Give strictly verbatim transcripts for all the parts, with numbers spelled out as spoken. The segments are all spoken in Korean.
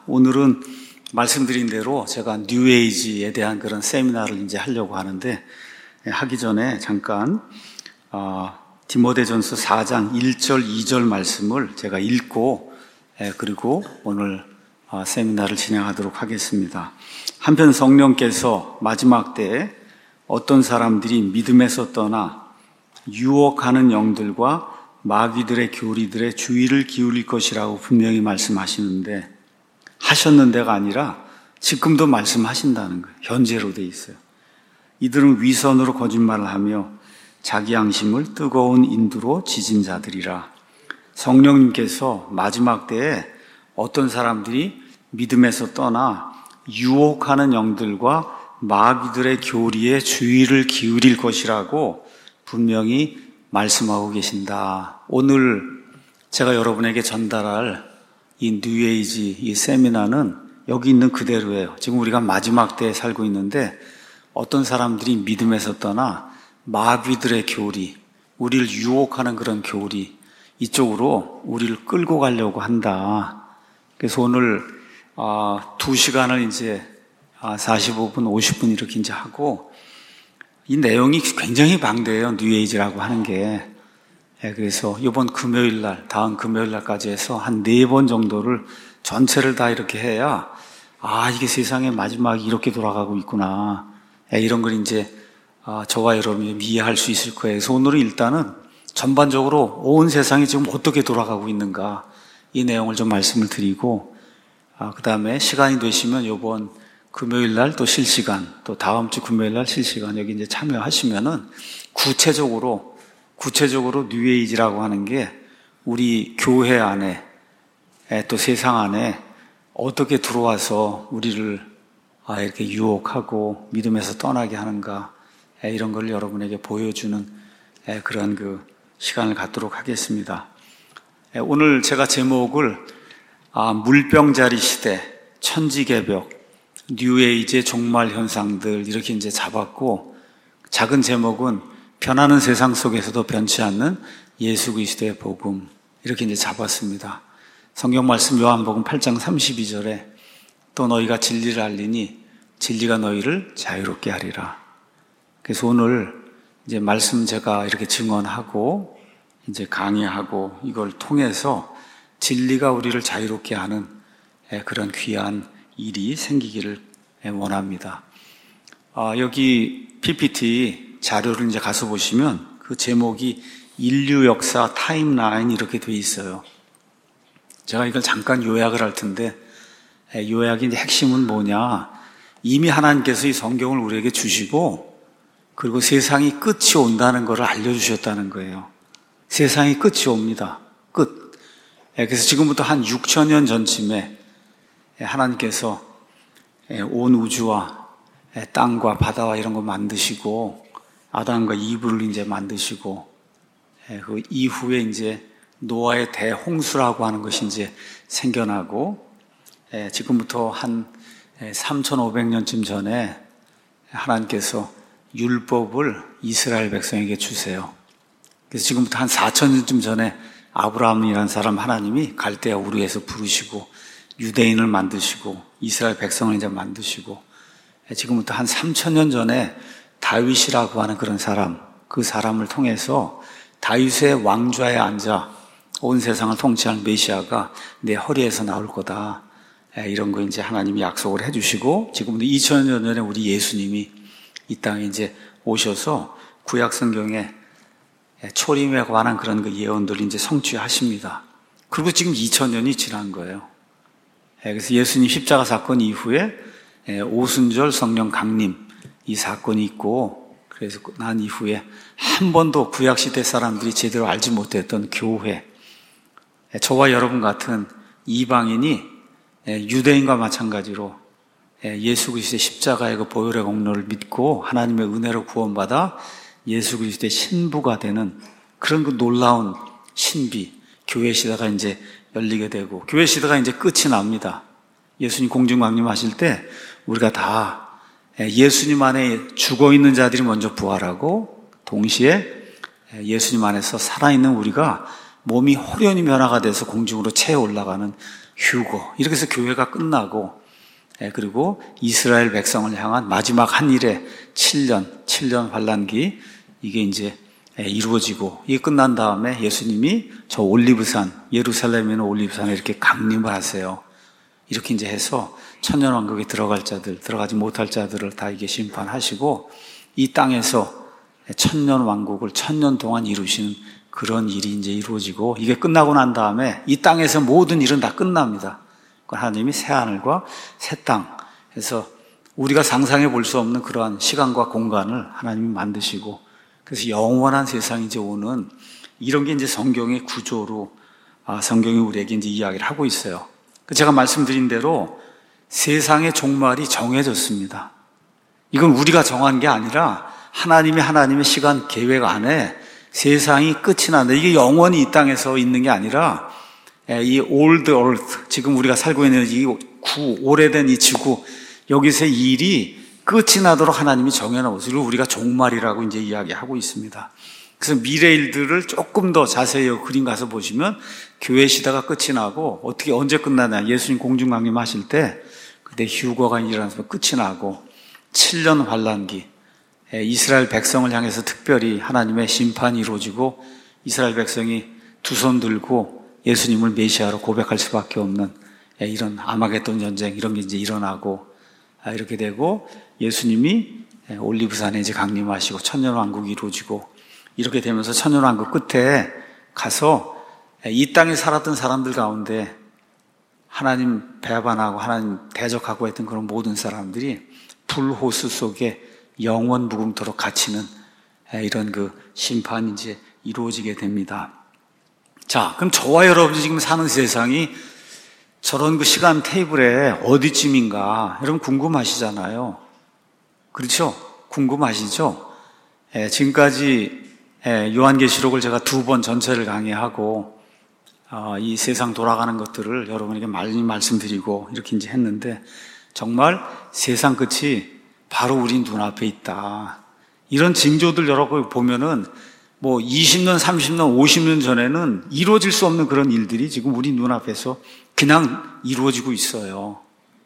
오늘은 말씀드린 대로 제가 뉴에이지에 대한 그런 세미나를 이제 하려고 하는데, 하기 전에 잠깐 어, 디모데전서 사 장 일 절 이 절 말씀을 제가 읽고 예, 그리고 오늘 어, 세미나를 진행하도록 하겠습니다. 한편 성령께서 마지막 때에 어떤 사람들이 믿음에서 떠나 유혹하는 영들과 마귀들의 교리들의 주의를 기울일 것이라고 분명히 말씀하시는데, 하셨는데가 아니라 지금도 말씀하신다는 거예요. 현재로 돼 있어요. 이들은 위선으로 거짓말을 하며 자기 양심을 뜨거운 인두로 지진 자들이라. 성령님께서 마지막 때에 어떤 사람들이 믿음에서 떠나 유혹하는 영들과 마귀들의 교리에 주의를 기울일 것이라고 분명히 말씀하고 계신다. 오늘 제가 여러분에게 전달할 이 뉴에이지 이 세미나는 여기 있는 그대로예요. 지금 우리가 마지막 때에 살고 있는데 어떤 사람들이 믿음에서 떠나 마귀들의 교리, 우리를 유혹하는 그런 교리, 이쪽으로 우리를 끌고 가려고 한다. 그래서 오늘 어, 두 시간을 이제 사십오 분, 오십 분 이렇게 이제 하고, 이 내용이 굉장히 방대해요. 뉴에이지라고 하는 게. 예, 그래서 이번 금요일 날, 다음 금요일 날까지 해서 한 네 번 정도를 전체를 다 이렇게 해야, 아, 이게 세상의 마지막이 이렇게 돌아가고 있구나. 예, 이런 걸 이제 아, 저와 여러분이 이해할 수 있을 거예요. 그래서 오늘은 일단은 전반적으로 온 세상이 지금 어떻게 돌아가고 있는가, 이 내용을 좀 말씀을 드리고, 아, 그 다음에 시간이 되시면 이번 금요일 날 또 실시간, 또 다음 주 금요일 날 실시간 여기 이제 참여하시면은 구체적으로, 구체적으로 뉴에이지라고 하는 게 우리 교회 안에, 또 세상 안에 어떻게 들어와서 우리를 아, 이렇게 유혹하고 믿음에서 떠나게 하는가, 이런 걸 여러분에게 보여주는 그런 그 시간을 갖도록 하겠습니다. 오늘 제가 제목을 아, 물병자리 시대, 천지개벽, 뉴에이지의 종말 현상들 이렇게 이제 잡았고, 작은 제목은 변하는 세상 속에서도 변치 않는 예수 그리스도의 복음 이렇게 이제 잡았습니다. 성경 말씀 요한복음 팔 장 삼십이 절에 또 너희가 진리를 알리니 진리가 너희를 자유롭게 하리라. 그래서 오늘 이제 말씀 제가 이렇게 증언하고 이제 강의하고 이걸 통해서 진리가 우리를 자유롭게 하는 그런 귀한 일이 생기기를 원합니다. 아, 여기 피피티 자료를 이제 가서 보시면 그 제목이 인류 역사 타임라인 이렇게 돼 있어요. 제가 이걸 잠깐 요약을 할 텐데, 요약의 핵심은 뭐냐? 이미 하나님께서 이 성경을 우리에게 주시고, 그리고 세상이 끝이 온다는 것을 알려주셨다는 거예요. 세상이 끝이 옵니다. 끝. 그래서 지금부터 한 육천 년 전쯤에 하나님께서 온 우주와 땅과 바다와 이런 거 만드시고, 아담과 이브를 이제 만드시고, 그 이후에 이제 노아의 대홍수라고 하는 것이 이제 생겨나고, 지금부터 한 삼천오백 년쯤 전에 하나님께서 율법을 이스라엘 백성에게 주세요. 그래서 지금부터 한 사천 년쯤 전에 아브라함이라는 사람 하나님이 갈대아 우르에서 부르시고 유대인을 만드시고 이스라엘 백성을 이제 만드시고, 지금부터 한 삼천 년 전에 다윗이라고 하는 그런 사람, 그 사람을 통해서 다윗의 왕좌에 앉아 온 세상을 통치할 메시아가 내 허리에서 나올 거다. 이런 거 이제 하나님이 약속을 해주시고, 지금부터 이천 년 전에 우리 예수님이 이 땅에 이제 오셔서 구약 성경에 초림에 관한 그런 그 예언들을 이제 성취하십니다. 그리고 지금 이천 년이 지난 거예요. 그래서 예수님 십자가 사건 이후에 오순절 성령 강림 이 사건이 있고, 그래서 난 이후에 한 번도 구약시대 사람들이 제대로 알지 못했던 교회, 저와 여러분 같은 이방인이 유대인과 마찬가지로 예수 그리스도의 십자가의 그 보혈의 공로를 믿고 하나님의 은혜로 구원받아 예수 그리스도의 신부가 되는 그런 그 놀라운 신비, 교회 시대가 이제 열리게 되고, 교회 시대가 이제 끝이 납니다. 예수님 공중강림하실 때 우리가 다 예수님 안에 죽어있는 자들이 먼저 부활하고, 동시에 예수님 안에서 살아있는 우리가 몸이 호련히 변화가 돼서 공중으로 채워 올라가는 휴거. 이렇게 해서 교회가 끝나고, 그리고 이스라엘 백성을 향한 마지막 한 일의 칠 년, 칠 년 환란기, 이게 이제 이루어지고, 이게 끝난 다음에 예수님이 저 올리브산, 예루살렘에 있는 올리브산에 이렇게 강림을 하세요. 이렇게 이제 해서 천년왕국에 들어갈 자들, 들어가지 못할 자들을 다 이게 심판하시고, 이 땅에서 천년왕국을 천년 동안 이루시는 그런 일이 이제 이루어지고, 이게 끝나고 난 다음에 이 땅에서 모든 일은 다 끝납니다. 하나님이 새하늘과 새 땅 해서 우리가 상상해 볼 수 없는 그러한 시간과 공간을 하나님이 만드시고, 그래서 영원한 세상이 이제 오는 이런 게 이제 성경의 구조로 성경이 우리에게 이제 이야기를 하고 있어요. 제가 말씀드린 대로 세상의 종말이 정해졌습니다. 이건 우리가 정한 게 아니라 하나님이 하나님의 시간 계획 안에 세상이 끝이 난다. 이게 영원히 이 땅에서 있는 게 아니라 이 old earth, 지금 우리가 살고 있는 이 구, 오래된 이 지구, 여기서의 일이 끝이 나도록 하나님이 정해놓은 것을 우리가 종말이라고 이제 이야기하고 있습니다. 그래서 미래 일들을 조금 더 자세히 그림 가서 보시면 교회 시대가 끝이 나고 어떻게 언제 끝나냐. 예수님 공중 강림하실 때 그때 휴거가 일어나서 끝이 나고 칠 년 환란기, 이스라엘 백성을 향해서 특별히 하나님의 심판이 이루어지고 이스라엘 백성이 두 손 들고 예수님을 메시아로 고백할 수밖에 없는 이런 아마겟돈 전쟁 이런 게 이제 일어나고 이렇게 되고 예수님이 올리브산에 이제 강림하시고 천년왕국이 이루어지고 이렇게 되면서 천년왕국 끝에 가서 이 땅에 살았던 사람들 가운데 하나님 배반하고 하나님 대적하고 했던 그런 모든 사람들이 불호수 속에 영원 무궁토록 갇히는 이런 그 심판이 이제 이루어지게 됩니다. 자, 그럼 저와 여러분이 지금 사는 세상이 저런 그 시간 테이블에 어디쯤인가 여러분 궁금하시잖아요. 그렇죠? 궁금하시죠? 예, 지금까지 예, 요한계시록을 제가 두 번 전체를 강의하고 어, 이 세상 돌아가는 것들을 여러분에게 많이 말씀드리고 이렇게 이제 했는데 정말 세상 끝이 바로 우리 눈앞에 있다. 이런 징조들 여러분 보면은 뭐 이십 년, 삼십 년, 오십 년 전에는 이루어질 수 없는 그런 일들이 지금 우리 눈앞에서 그냥 이루어지고 있어요.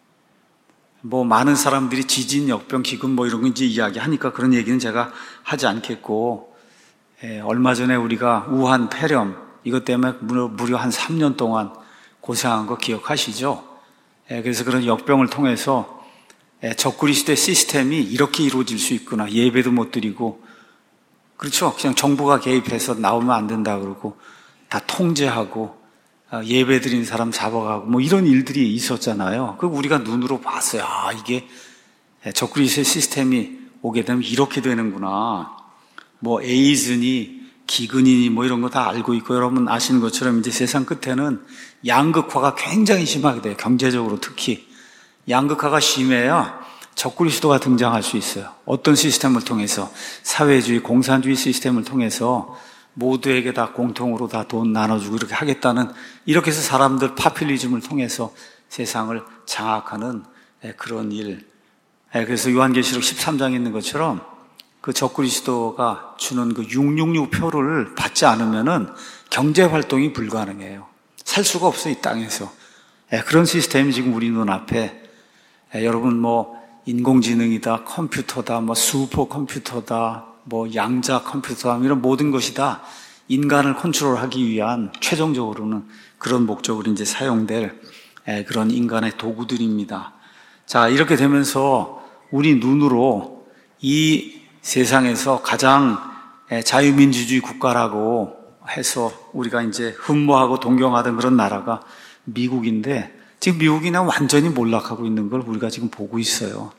뭐 많은 사람들이 지진, 역병, 기근 뭐 이런 거 이제 이야기하니까 그런 얘기는 제가 하지 않겠고, 예, 얼마 전에 우리가 우한 폐렴 이것 때문에 무려, 무려 한 삼 년 동안 고생한 거 기억하시죠? 예, 그래서 그런 역병을 통해서 예, 적그리스도의 시스템이 이렇게 이루어질 수 있구나. 예배도 못 드리고, 그렇죠? 그냥 정부가 개입해서 나오면 안 된다 그러고 다 통제하고 예배 드린 사람 잡아가고 뭐 이런 일들이 있었잖아요. 그 우리가 눈으로 봤어요. 아, 이게 적그리스도의 시스템이 오게 되면 이렇게 되는구나. 뭐 에이즈니 기근이니 뭐 이런 거 다 알고 있고 여러분 아시는 것처럼 이제 세상 끝에는 양극화가 굉장히 심하게 돼요. 경제적으로 특히 양극화가 심해야 적그리스도가 등장할 수 있어요. 어떤 시스템을 통해서 사회주의, 공산주의 시스템을 통해서 모두에게 다 공통으로 다 돈 나눠주고 이렇게 하겠다는 이렇게 해서 사람들 파퓰리즘을 통해서 세상을 장악하는 그런 일. 그래서 요한계시록 십삼 장에 있는 것처럼 그 적그리스도가 주는 그 육백육십육 표를 받지 않으면은 경제 활동이 불가능해요. 살 수가 없어요, 이 땅에서. 그런 시스템이 지금 우리 눈앞에 여러분 뭐 인공지능이다, 컴퓨터다, 뭐 슈퍼컴퓨터다, 뭐 양자 컴퓨터다, 이런 모든 것이 다 인간을 컨트롤하기 위한 최종적으로는 그런 목적으로 이제 사용될 그런 인간의 도구들입니다. 자, 이렇게 되면서 우리 눈으로 이 세상에서 가장 자유민주주의 국가라고 해서 우리가 이제 흠모하고 동경하던 그런 나라가 미국인데 지금 미국이 그냥 완전히 몰락하고 있는 걸 우리가 지금 보고 있어요.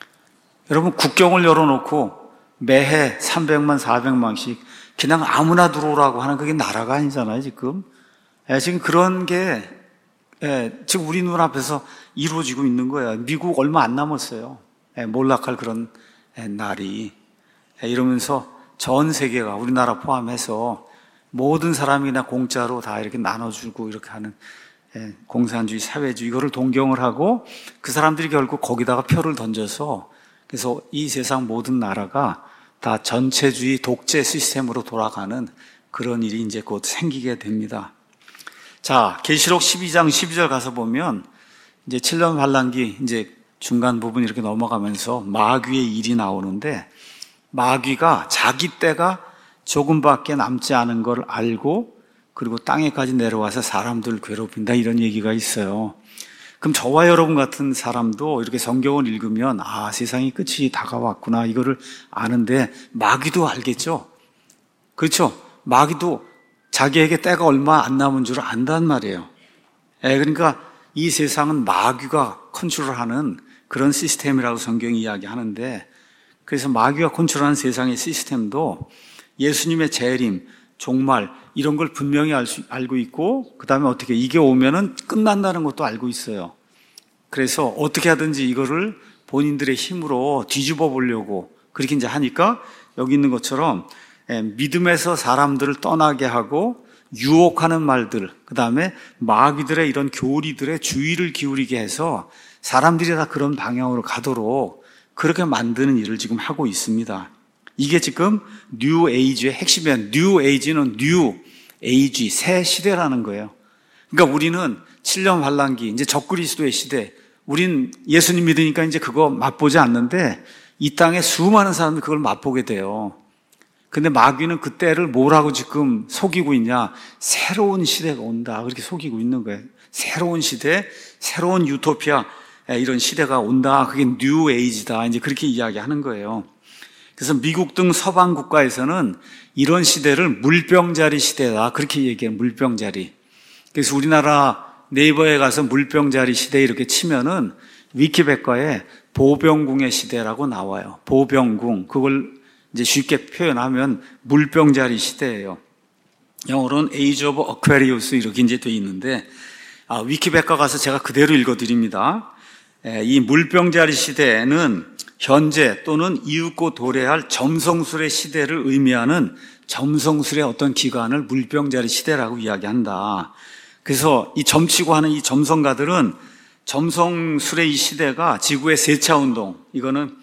여러분 국경을 열어놓고 매해 삼백만, 사백만씩 그냥 아무나 들어오라고 하는 그게 나라가 아니잖아요, 지금. 예, 지금 그런 게 예, 지금 우리 눈앞에서 이루어지고 있는 거예요. 미국 얼마 안 남았어요. 예, 몰락할 그런 예, 날이. 예, 이러면서 전 세계가 우리나라 포함해서 모든 사람이 나 공짜로 다 이렇게 나눠주고 이렇게 하는 예, 공산주의, 사회주의 이거를 동경을 하고 그 사람들이 결국 거기다가 표를 던져서 그래서 이 세상 모든 나라가 다 전체주의 독재 시스템으로 돌아가는 그런 일이 이제 곧 생기게 됩니다. 자, 계시록 십이 장 십이 절 가서 보면 이제 칠 년 환란기 이제 중간 부분 이렇게 넘어가면서 마귀의 일이 나오는데, 마귀가 자기 때가 조금밖에 남지 않은 걸 알고 그리고 땅에까지 내려와서 사람들을 괴롭힌다, 이런 얘기가 있어요. 그럼 저와 여러분 같은 사람도 이렇게 성경을 읽으면 아, 세상이 끝이 다가왔구나, 이거를 아는데 마귀도 알겠죠? 그렇죠? 마귀도 자기에게 때가 얼마 안 남은 줄 안단 말이에요. 예, 그러니까 이 세상은 마귀가 컨트롤하는 그런 시스템이라고 성경이 이야기하는데, 그래서 마귀가 컨트롤하는 세상의 시스템도 예수님의 재림, 종말 이런 걸 분명히 알 수, 알고 있고, 그 다음에 어떻게 이게 오면은 끝난다는 것도 알고 있어요. 그래서 어떻게 하든지 이거를 본인들의 힘으로 뒤집어 보려고 그렇게 이제 하니까 여기 있는 것처럼 믿음에서 사람들을 떠나게 하고 유혹하는 말들, 그 다음에 마귀들의 이런 교리들의 주의를 기울이게 해서 사람들이 다 그런 방향으로 가도록 그렇게 만드는 일을 지금 하고 있습니다. 이게 지금 뉴 에이지의 핵심이에요. 뉴 에이지는 뉴 에이지, 새 시대라는 거예요. 그러니까 우리는 칠 년 환란기, 이제 적그리스도의 시대, 우린 예수님 믿으니까 이제 그거 맛보지 않는데 이 땅에 수많은 사람들이 그걸 맛보게 돼요. 근데 마귀는 그때를 뭐라고 지금 속이고 있냐? 새로운 시대가 온다, 그렇게 속이고 있는 거예요. 새로운 시대, 새로운 유토피아, 이런 시대가 온다, 그게 뉴 에이지다, 이제 그렇게 이야기하는 거예요. 그래서 미국 등 서방 국가에서는 이런 시대를 물병자리 시대다, 그렇게 얘기해요. 물병자리. 그래서 우리나라 네이버에 가서 물병자리 시대 이렇게 치면은 위키백과에 보병궁의 시대라고 나와요. 보병궁. 그걸 이제 쉽게 표현하면 물병자리 시대예요. 영어로는 Age of Aquarius 이렇게 이제 돼 있는데, 아, 위키백과 가서 제가 그대로 읽어드립니다. 이 물병자리 시대는 현재 또는 이윽고 도래할 점성술의 시대를 의미하는 점성술의 어떤 기간을 물병자리 시대라고 이야기한다. 그래서 이 점치고 하는 이 점성가들은 점성술의 이 시대가 지구의 세차운동, 이거는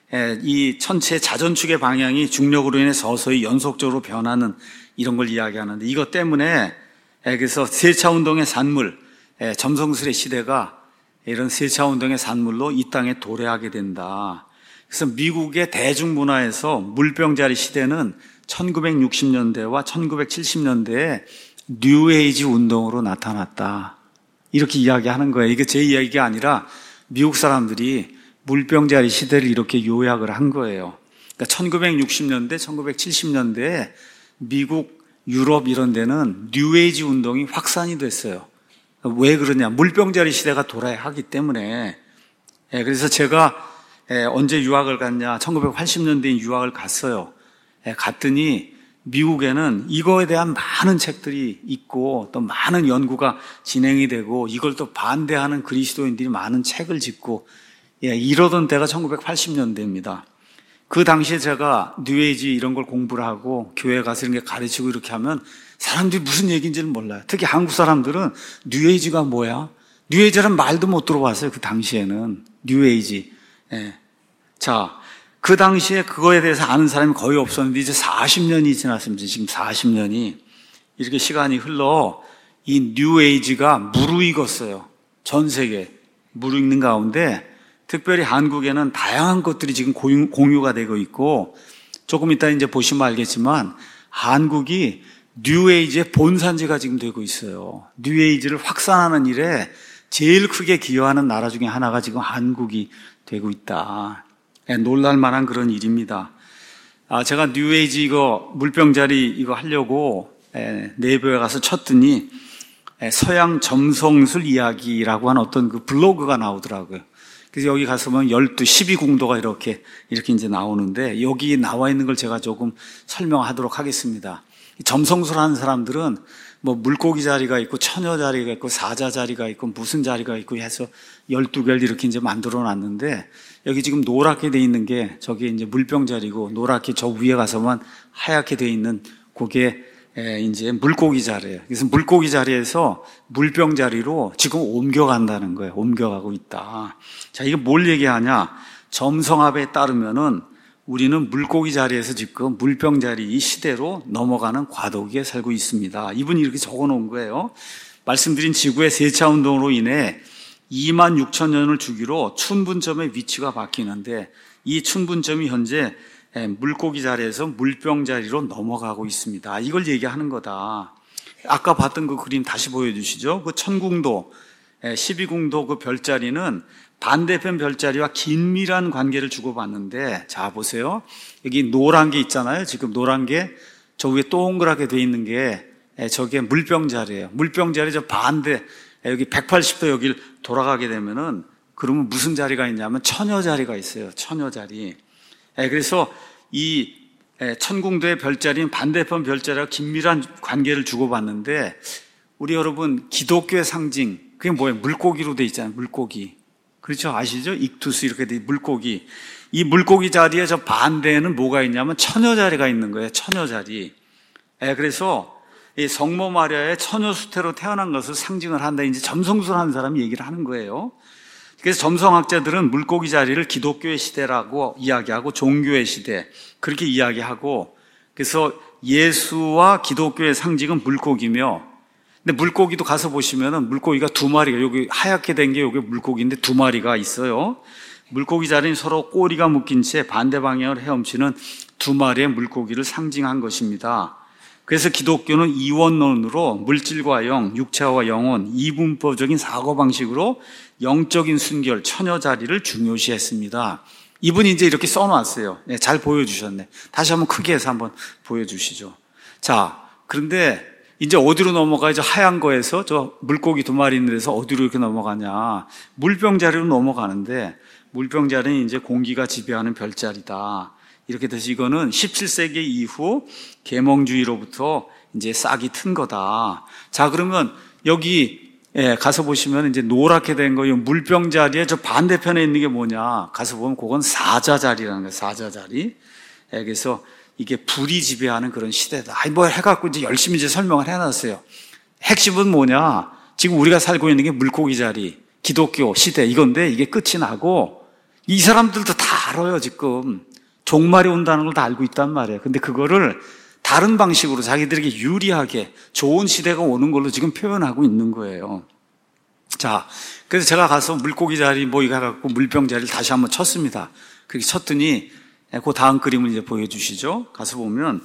이 천체의 자전축의 방향이 중력으로 인해 서서히 연속적으로 변하는 이런 걸 이야기하는데, 이것 때문에 그래서 세차운동의 산물, 점성술의 시대가 이런 세차운동의 산물로 이 땅에 도래하게 된다. 그래서 미국의 대중문화에서 물병자리 시대는 천구백육십 년대와 천구백칠십 년대에 뉴에이지 운동으로 나타났다, 이렇게 이야기하는 거예요. 이게 제 이야기가 아니라 미국 사람들이 물병자리 시대를 이렇게 요약을 한 거예요. 그러니까 천구백육십 년대, 천구백칠십 년대에 미국, 유럽 이런 데는 뉴에이지 운동이 확산이 됐어요. 왜 그러냐? 물병자리 시대가 돌아야 하기 때문에. 그래서 제가 언제 유학을 갔냐? 천구백팔십 년대에 유학을 갔어요. 갔더니 미국에는 이거에 대한 많은 책들이 있고 또 많은 연구가 진행이 되고 이걸 또 반대하는 그리스도인들이 많은 책을 짓고, 예, 이러던 때가 천구백팔십 년대입니다. 그 당시에 제가 뉴에이지 이런 걸 공부를 하고 교회에 가서 이런 게 가르치고 이렇게 하면 사람들이 무슨 얘기인지는 몰라요. 특히 한국 사람들은 뉴에이지가 뭐야? 뉴에이지라는 말도 못 들어봤어요. 그 당시에는 뉴에이지. 예. 자, 그 당시에 그거에 대해서 아는 사람이 거의 없었는데 이제 사십 년이 지났습니다. 지금 사십 년이 이렇게 시간이 흘러 이 뉴에이지가 무르익었어요. 전 세계 무르익는 가운데 특별히 한국에는 다양한 것들이 지금 공유가 되고 있고, 조금 이따 이제 보시면 알겠지만 한국이 뉴에이지의 본산지가 지금 되고 있어요. 뉴에이지를 확산하는 일에 제일 크게 기여하는 나라 중에 하나가 지금 한국이 되고 있다. 예, 놀랄만한 그런 일입니다. 아, 제가 뉴에이지 이거 물병자리 이거 하려고 예, 네이버에 가서 쳤더니 예, 서양 점성술 이야기라고 하는 어떤 그 블로그가 나오더라고요. 그래서 여기 가서 보면 열두, 십이 궁도가 이렇게, 이렇게 이제 나오는데 여기 나와 있는 걸 제가 조금 설명하도록 하겠습니다. 점성술 하는 사람들은 뭐 물고기 자리가 있고 처녀 자리가 있고 사자 자리가 있고 무슨 자리가 있고 해서 열두 개를 이렇게 이제 만들어 놨는데, 여기 지금 노랗게 돼 있는 게 저게 이제 물병 자리고, 노랗게 저 위에 가서만 하얗게 돼 있는 그게 이제 물고기 자리예요. 그래서 물고기 자리에서 물병 자리로 지금 옮겨간다는 거예요. 옮겨가고 있다. 자, 이게 뭘 얘기하냐? 점성합에 따르면은 우리는 물고기 자리에서 지금 물병 자리 이 시대로 넘어가는 과도기에 살고 있습니다. 이분이 이렇게 적어 놓은 거예요. 말씀드린 지구의 세차 운동으로 인해 이만 육천 년을 주기로 춘분점의 위치가 바뀌는데 이 춘분점이 현재 물고기 자리에서 물병 자리로 넘어가고 있습니다. 이걸 얘기하는 거다. 아까 봤던 그 그림 다시 보여주시죠. 그 천궁도, 십이궁도 그 별자리는 반대편 별자리와 긴밀한 관계를 주고받는데, 자 보세요. 여기 노란 게 있잖아요. 지금 노란 게 저 위에 동그랗게 돼 있는 게 저게 물병 자리예요. 물병 자리 저 반대 여기 백팔십 도 여길 돌아가게 되면은 그러면 무슨 자리가 있냐면 처녀 자리가 있어요. 처녀 자리. 그래서 이 천궁도의 별자리는 반대편 별자리와 긴밀한 관계를 주고받는데, 우리 여러분 기독교의 상징 그게 뭐예요? 물고기로 돼 있잖아요. 물고기. 그렇죠? 아시죠? 익투스 이렇게 돼 물고기. 이 물고기 자리에 저 반대에는 뭐가 있냐면 처녀 자리가 있는 거예요. 처녀 자리. 그래서 이 성모 마리아의 처녀 수태로 태어난 것을 상징을 한다. 이제 점성술 하는 사람이 얘기를 하는 거예요. 그래서 점성학자들은 물고기 자리를 기독교의 시대라고 이야기하고 종교의 시대 그렇게 이야기하고, 그래서 예수와 기독교의 상징은 물고기며, 근데 물고기도 가서 보시면은 물고기가 두 마리가 여기 하얗게 된 게 여기 물고기인데 두 마리가 있어요. 물고기 자리는 서로 꼬리가 묶인 채 반대 방향을 헤엄치는 두 마리의 물고기를 상징한 것입니다. 그래서 기독교는 이원론으로 물질과 영, 육체와 영혼, 이분법적인 사고방식으로 영적인 순결, 처녀 자리를 중요시했습니다. 이분이 이제 이렇게 써놨어요. 네, 잘 보여주셨네. 다시 한번 크게 해서 한번 보여주시죠. 자, 그런데 이제 어디로 넘어가야죠? 하얀 거에서 저 물고기 두 마리 있는 데서 어디로 이렇게 넘어가냐? 물병 자리로 넘어가는데, 물병 자리는 이제 공기가 지배하는 별자리다. 이렇게 돼서 이거는 십칠 세기 이후 계몽주의로부터 이제 싹이 튼 거다. 자, 그러면 여기 가서 보시면 이제 노랗게 된 거, 이 물병 자리에 저 반대편에 있는 게 뭐냐? 가서 보면 그건 사자 자리라는 거예요. 사자 자리. 그래서 이게 불이 지배하는 그런 시대다. 아이, 뭐 해갖고 이제 열심히 이제 설명을 해놨어요. 핵심은 뭐냐? 지금 우리가 살고 있는 게 물고기 자리, 기독교 시대 이건데 이게 끝이 나고, 이 사람들도 다 알아요, 지금. 종말이 온다는 걸 다 알고 있단 말이에요. 근데 그거를 다른 방식으로 자기들에게 유리하게 좋은 시대가 오는 걸로 지금 표현하고 있는 거예요. 자, 그래서 제가 가서 물고기 자리 뭐 이거 해갖고 물병 자리를 다시 한번 쳤습니다. 그렇게 쳤더니 그 다음 그림을 이제 보여주시죠. 가서 보면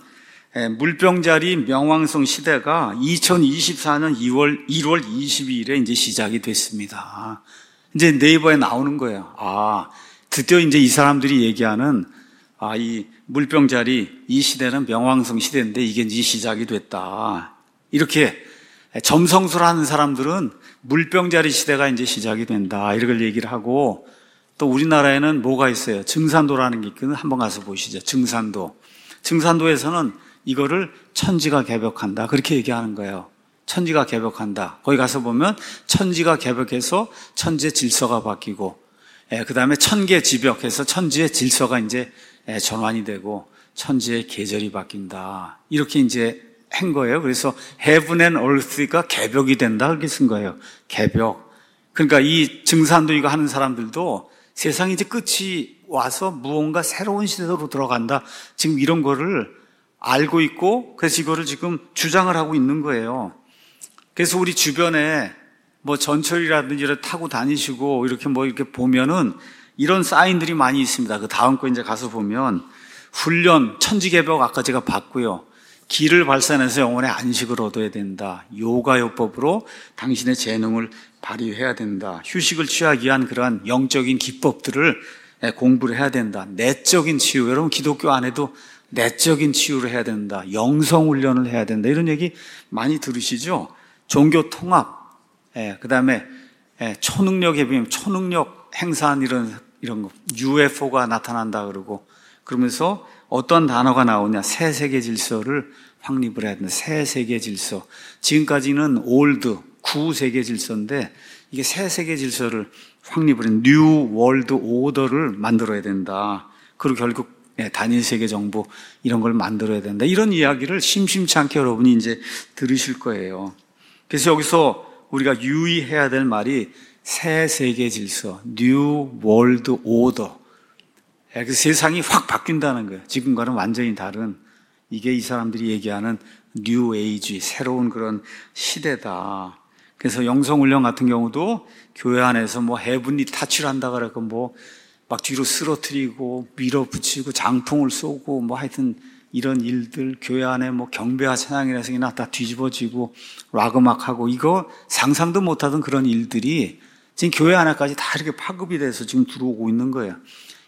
물병 자리 명왕성 시대가 이천이십사 년 일월 이십이일에 이제 시작이 됐습니다. 이제 네이버에 나오는 거예요. 아, 드디어 이제 이 사람들이 얘기하는 아, 이 물병 자리, 이 시대는 명왕성 시대인데 이게 이제 시작이 됐다. 이렇게 점성술하는 사람들은 물병 자리 시대가 이제 시작이 된다. 이걸 얘기를 하고, 또 우리나라에는 뭐가 있어요? 증산도라는 게 있거든요. 한번 가서 보시죠. 증산도. 증산도에서는 이거를 천지가 개벽한다. 그렇게 얘기하는 거예요. 천지가 개벽한다. 거기 가서 보면 천지가 개벽해서 천지의 질서가 바뀌고, 예, 그 다음에 천계 지벽해서 천지의 질서가 이제 예, 전환이 되고 천지의 계절이 바뀐다. 이렇게 이제 한 거예요. 그래서 heaven and earth가 개벽이 된다. 그렇게 쓴 거예요. 개벽. 그러니까 이 증산도 이거 하는 사람들도 세상이 이제 끝이 와서 무언가 새로운 시대로 들어간다. 지금 이런 거를 알고 있고, 그래서 이거를 지금 주장을 하고 있는 거예요. 그래서 우리 주변에 뭐 전철이라든지 이렇게 타고 다니시고 이렇게 뭐 이렇게 보면은 이런 사인들이 많이 있습니다. 그 다음 거 이제 가서 보면 훈련, 천지개벽 아까 제가 봤고요. 기를 발산해서 영혼의 안식을 얻어야 된다. 요가요법으로 당신의 재능을 발휘해야 된다. 휴식을 취하기 위한 그러한 영적인 기법들을 공부를 해야 된다. 내적인 치유, 여러분 기독교 안에도 내적인 치유를 해야 된다. 영성훈련을 해야 된다. 이런 얘기 많이 들으시죠? 종교 통합, 예, 그 다음에 예, 초능력에 비하면 초능력 행사한 이런 이런 거, 유에프오가 나타난다 그러고, 그러면서 어떤 단어가 나오냐? 새 세계 질서를 확립을 해야 된다. 새 세계 질서. 지금까지는 올드, 구 세계 질서인데 이게 새 세계 질서를 확립을 해, 뉴 월드 오더를 만들어야 된다. 그리고 결국 네, 단일 세계 정부 이런 걸 만들어야 된다. 이런 이야기를 심심치 않게 여러분이 이제 들으실 거예요. 그래서 여기서 우리가 유의해야 될 말이 새 세계 질서, 뉴 월드 오더. 그 세상이 확 바뀐다는 거예요. 지금과는 완전히 다른, 이게 이 사람들이 얘기하는 뉴 에이지, 새로운 그런 시대다. 그래서 영성훈련 같은 경우도 교회 안에서 뭐 해븐리 타치를 한다 그래고 뭐 막 뒤로 쓰러뜨리고 밀어붙이고 장풍을 쏘고 뭐 하여튼 이런 일들, 교회 안에 뭐 경배와 찬양이나 다 뒤집어지고 락 음악하고 이거 상상도 못하던 그런 일들이 지금 교회 안에까지 다 이렇게 파급이 돼서 지금 들어오고 있는 거예요.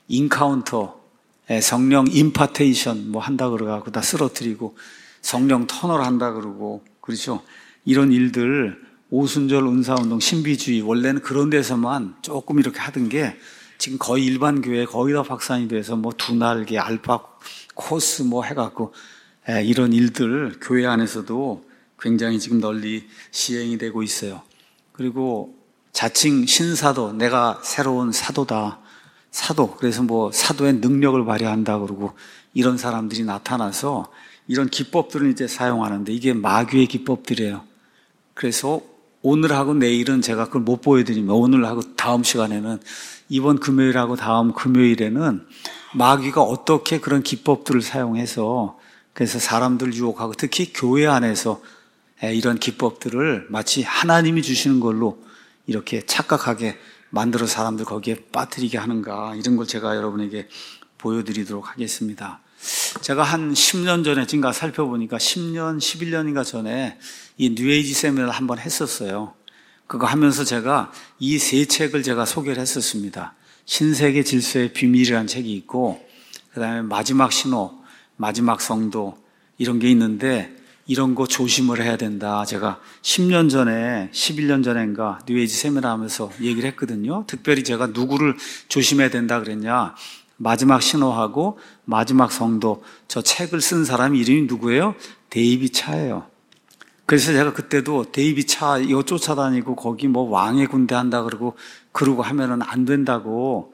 인카운터, 성령 임파테이션 뭐 한다 그러고 다 쓰러뜨리고 성령 터널 한다 그러고 그렇죠. 이런 일들 오순절 은사운동 신비주의 원래는 그런 데서만 조금 이렇게 하던 게 지금 거의 일반 교회 거의 다 확산이 돼서 뭐 두 날개 알파 코스 뭐 해갖고 이런 일들 교회 안에서도 굉장히 지금 널리 시행이 되고 있어요. 그리고 자칭 신사도 내가 새로운 사도다 사도 그래서 뭐 사도의 능력을 발휘한다 그러고 이런 사람들이 나타나서 이런 기법들을 이제 사용하는데 이게 마귀의 기법들이에요. 그래서 오늘하고 내일은 제가 그걸 못 보여드리면 오늘하고 다음 시간에는 이번 금요일하고 다음 금요일에는 마귀가 어떻게 그런 기법들을 사용해서 그래서 사람들 유혹하고 특히 교회 안에서 이런 기법들을 마치 하나님이 주시는 걸로 이렇게 착각하게 만들어 사람들 거기에 빠뜨리게 하는가 이런 걸 제가 여러분에게 보여드리도록 하겠습니다. 제가 한 십 년 전에 지금 살펴보니까 십 년, 십일 년인가 전에 이 뉴에이지 세미나를 한번 했었어요. 그거 하면서 제가 이 세 책을 제가 소개를 했었습니다. 신세계 질서의 비밀이라는 책이 있고 그 다음에 마지막 신호, 마지막 성도 이런 게 있는데 이런 거 조심을 해야 된다. 제가 십 년 전에, 십일 년 전인가 뉴에이지 세미나 하면서 얘기를 했거든요. 특별히 제가 누구를 조심해야 된다 그랬냐. 마지막 신호하고 마지막 성도 저 책을 쓴 사람 이름이 누구예요? 데이비 차예요. 그래서 제가 그때도 데이비 차 이거 쫓아다니고 거기 뭐 왕의 군대 한다 그러고 그러고 하면은 안 된다고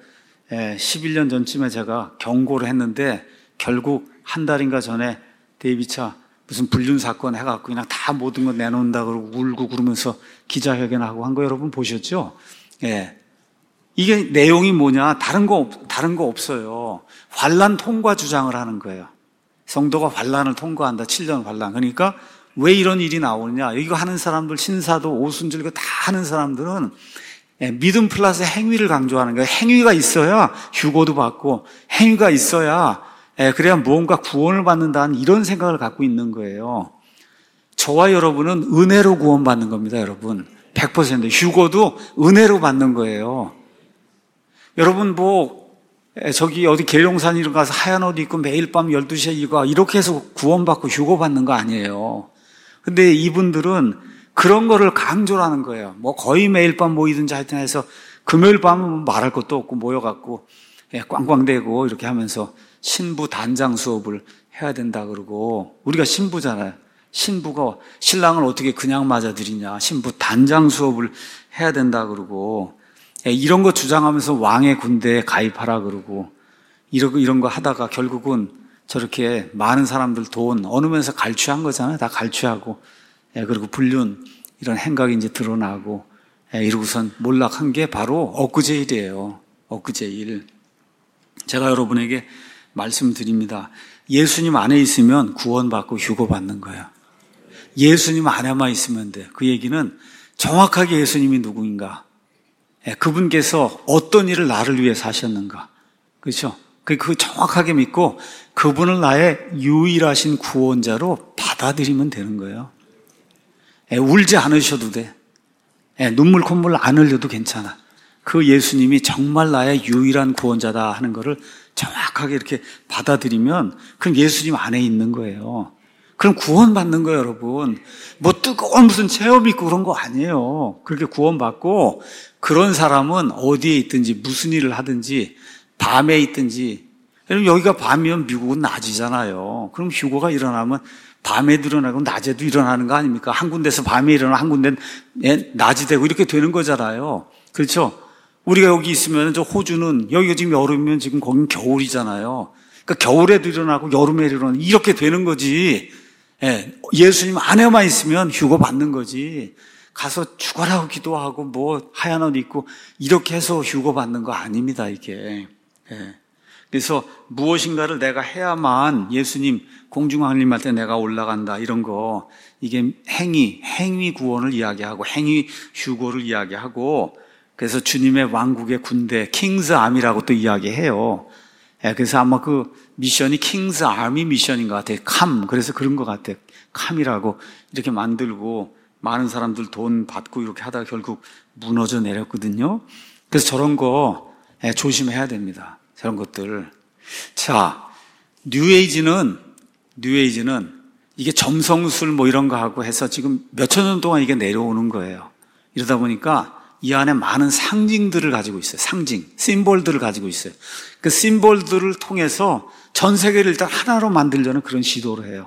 십일 년 전쯤에 제가 경고를 했는데 결국 한 달인가 전에 데이비 차 무슨 불륜 사건 해갖고 그냥 다 모든 거 내놓는다 그러고 울고 그러면서 기자회견하고 한 거 여러분 보셨죠? 예. 이게 내용이 뭐냐? 다른 거, 다른 거 없어요. 환란 통과 주장을 하는 거예요. 성도가 환란을 통과한다. 칠 년 환란. 그러니까 왜 이런 일이 나오느냐? 이거 하는 사람들, 신사도, 오순절 이거 다 하는 사람들은 믿음 플러스 행위를 강조하는 거예요. 행위가 있어야 휴고도 받고 행위가 있어야 그래야 무언가 구원을 받는다는 이런 생각을 갖고 있는 거예요. 저와 여러분은 은혜로 구원받는 겁니다, 여러분. 백 퍼센트. 휴고도 은혜로 받는 거예요. 여러분 뭐 저기 어디 계룡산 이런 가서 하얀 옷 입고 매일 밤 열두 시에 이거 이렇게 해서 구원받고 휴고 받는 거 아니에요. 근데 이분들은 그런 거를 강조를 하는 거예요. 뭐 거의 매일 밤 모이든지 하여튼 해서 금요일 밤은 말할 것도 없고 모여갖고 꽝꽝대고 이렇게 하면서 신부 단장 수업을 해야 된다 그러고 우리가 신부잖아요. 신부가 신랑을 어떻게 그냥 맞아들이냐. 신부 단장 수업을 해야 된다 그러고 이런 거 주장하면서 왕의 군대에 가입하라 그러고 이런, 이런 거 하다가 결국은 저렇게 많은 사람들 돈 얻으면서 갈취한 거잖아요. 다 갈취하고 그리고 불륜 이런 행각이 이제 드러나고 이러고선 몰락한 게 바로 엊그제 일이에요. 엊그제 일. 제가 여러분에게 말씀드립니다. 예수님 안에 있으면 구원받고 휴고받는 거예요. 예수님 안에만 있으면 돼. 그 얘기는 정확하게 예수님이 누구인가? 그분께서 어떤 일을 나를 위해서 하셨는가? 그렇죠? 그 정확하게 믿고 그분을 나의 유일하신 구원자로 받아들이면 되는 거예요. 울지 않으셔도 돼. 눈물 콧물 안 흘려도 괜찮아. 그 예수님이 정말 나의 유일한 구원자다 하는 거를 정확하게 이렇게 받아들이면 그럼 예수님 안에 있는 거예요. 그럼 구원받는 거예요, 여러분. 뭐 뜨거운 무슨 체험 있고 그런 거 아니에요. 그렇게 구원받고 그런 사람은 어디에 있든지 무슨 일을 하든지 밤에 있든지 여러분 여기가 밤이면 미국은 낮이잖아요. 그럼 휴고가 일어나면 밤에도 일어나고 낮에도 일어나는 거 아닙니까? 한 군데서 밤에 일어나 한 군데는 낮이 되고 이렇게 되는 거잖아요. 그렇죠? 우리가 여기 있으면 저 호주는 여기가 지금 여름이면 지금 거긴 겨울이잖아요. 그러니까 겨울에도 일어나고 여름에 일어나고 이렇게 되는 거지. 예, 예수님 안에만 있으면 휴고 받는 거지. 가서 죽어라고 기도하고 뭐 하얀 옷 입고 이렇게 해서 휴고 받는 거 아닙니다, 이게. 예. 그래서 무엇인가를 내가 해야만 예수님 공중왕림할 때 내가 올라간다 이런 거, 이게 행위, 행위 구원을 이야기하고 행위 휴고를 이야기하고, 그래서 주님의 왕국의 군대 킹스 아미라고 또 이야기해요. 그래서 아마 그 미션이 킹스 아미 미션인 것 같아요. 캄, 그래서 그런 것 같아요. 캄이라고 이렇게 만들고 많은 사람들 돈 받고 이렇게 하다가 결국 무너져 내렸거든요. 그래서 저런 거 조심해야 됩니다. 저런 것들. 자, 뉴에이지는 뉴에이지는 이게 점성술 뭐 이런 거 하고 해서 지금 몇천 년 동안 이게 내려오는 거예요. 이러다 보니까 이 안에 많은 상징들을 가지고 있어요. 상징, 심볼들을 가지고 있어요. 그 심볼들을 통해서 전 세계를 일단 하나로 만들려는 그런 시도를 해요.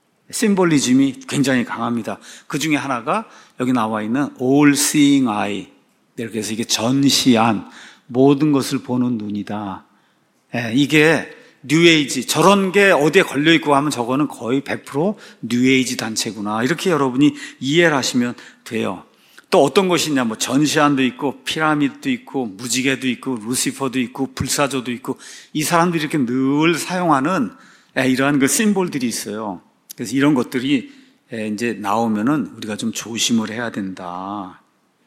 심볼리즘이 굉장히 강합니다. 그 중에 하나가 여기 나와 있는 all seeing eye. 이렇게 해서 이게 전시한 모든 것을 보는 눈이다. 예, 이게 뉴에이지, 저런 게 어디에 걸려있고 하면 저거는 거의 백 퍼센트 뉴에이지 단체구나. 이렇게 여러분이 이해를 하시면 돼요. 또 어떤 것이냐, 뭐 전시안도 있고 피라미드도 있고 무지개도 있고 루시퍼도 있고 불사조도 있고, 이 사람들이 이렇게 늘 사용하는 이러한 그 심볼들이 있어요. 그래서 이런 것들이 이제 나오면은 우리가 좀 조심을 해야 된다.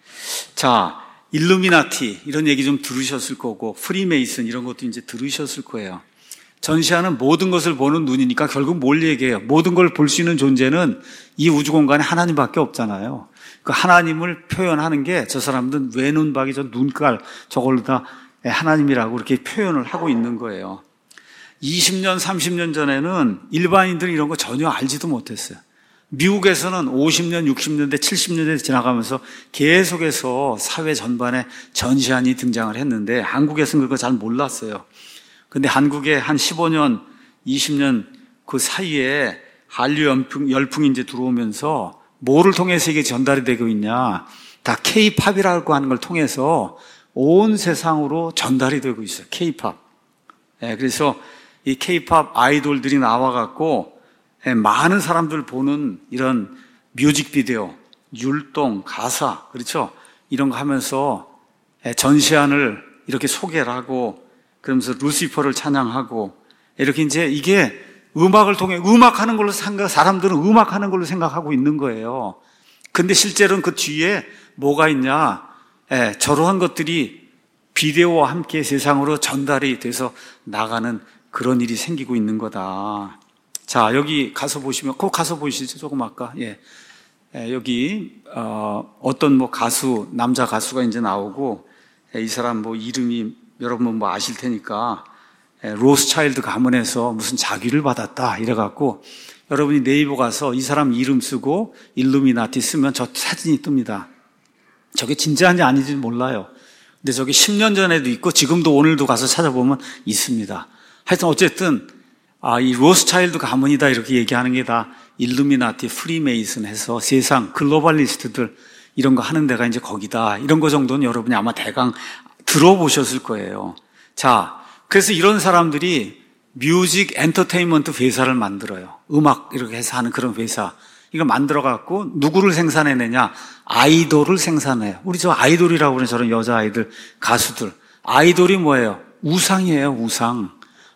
자, 일루미나티 이런 얘기 좀 들으셨을 거고, 프리메이슨 이런 것도 이제 들으셨을 거예요. 전시하는 모든 것을 보는 눈이니까 결국 뭘 얘기해요? 모든 걸 볼 수 있는 존재는 이 우주 공간에 하나님밖에 없잖아요. 그 하나님을 표현하는 게, 저 사람들은 외눈박이, 저 눈깔 저걸로 다 하나님이라고 이렇게 표현을 하고 있는 거예요. 이십 년, 삼십 년 전에는 일반인들은 이런 거 전혀 알지도 못했어요. 미국에서는 오십 년, 육십 년대, 칠십 년대 지나가면서 계속해서 사회 전반에 전시안이 등장을 했는데 한국에서는 그거 잘 몰랐어요. 근데 한국에 한 십오 년, 이십 년 그 사이에 한류 열풍, 열풍이 이제 들어오면서 뭐를 통해서 이게 전달이 되고 있냐? 다 K-팝이라고 하는 걸 통해서 온 세상으로 전달이 되고 있어요. K-팝. 예, 그래서 이 K-팝 아이돌들이 나와갖고 예, 많은 사람들 보는 이런 뮤직비디오, 율동, 가사, 그렇죠? 이런 거 하면서 예, 전시안을 이렇게 소개를 하고, 그러면서 루시퍼를 찬양하고, 이렇게 이제 이게 음악을 통해, 음악하는 걸로 생각, 사람들은 음악하는 걸로 생각하고 있는 거예요. 근데 실제로는 그 뒤에 뭐가 있냐? 예, 저러한 것들이 비디오와 함께 세상으로 전달이 돼서 나가는 그런 일이 생기고 있는 거다. 자, 여기 가서 보시면, 꼭 가서 보시죠. 조금 아까. 예. 예, 여기, 어, 어떤 뭐 가수, 남자 가수가 이제 나오고, 예, 이 사람 뭐 이름이 여러분 뭐 아실 테니까, 예, 로스차일드 가문에서 무슨 자귀를 받았다. 이래갖고, 여러분이 네이버 가서 이 사람 이름 쓰고, 일루미나티 쓰면 저 사진이 뜹니다. 저게 진짜인지 아닌지 몰라요. 근데 저게 십 년 전에도 있고, 지금도 오늘도 가서 찾아보면 있습니다. 하여튼 어쨌든, 아, 이 로스차일드 가문이다 이렇게 얘기하는 게 다 일루미나티, 프리메이슨 해서 세상 글로벌리스트들 이런 거 하는 데가 이제 거기다. 이런 거 정도는 여러분이 아마 대강 들어보셨을 거예요. 자, 그래서 이런 사람들이 뮤직 엔터테인먼트 회사를 만들어요. 음악 이렇게 해서 하는 그런 회사. 이거 만들어갖고 누구를 생산해내냐? 아이돌을 생산해요. 우리 저 아이돌이라고 그러는 저런 여자아이들, 가수들. 아이돌이 뭐예요? 우상이에요, 우상.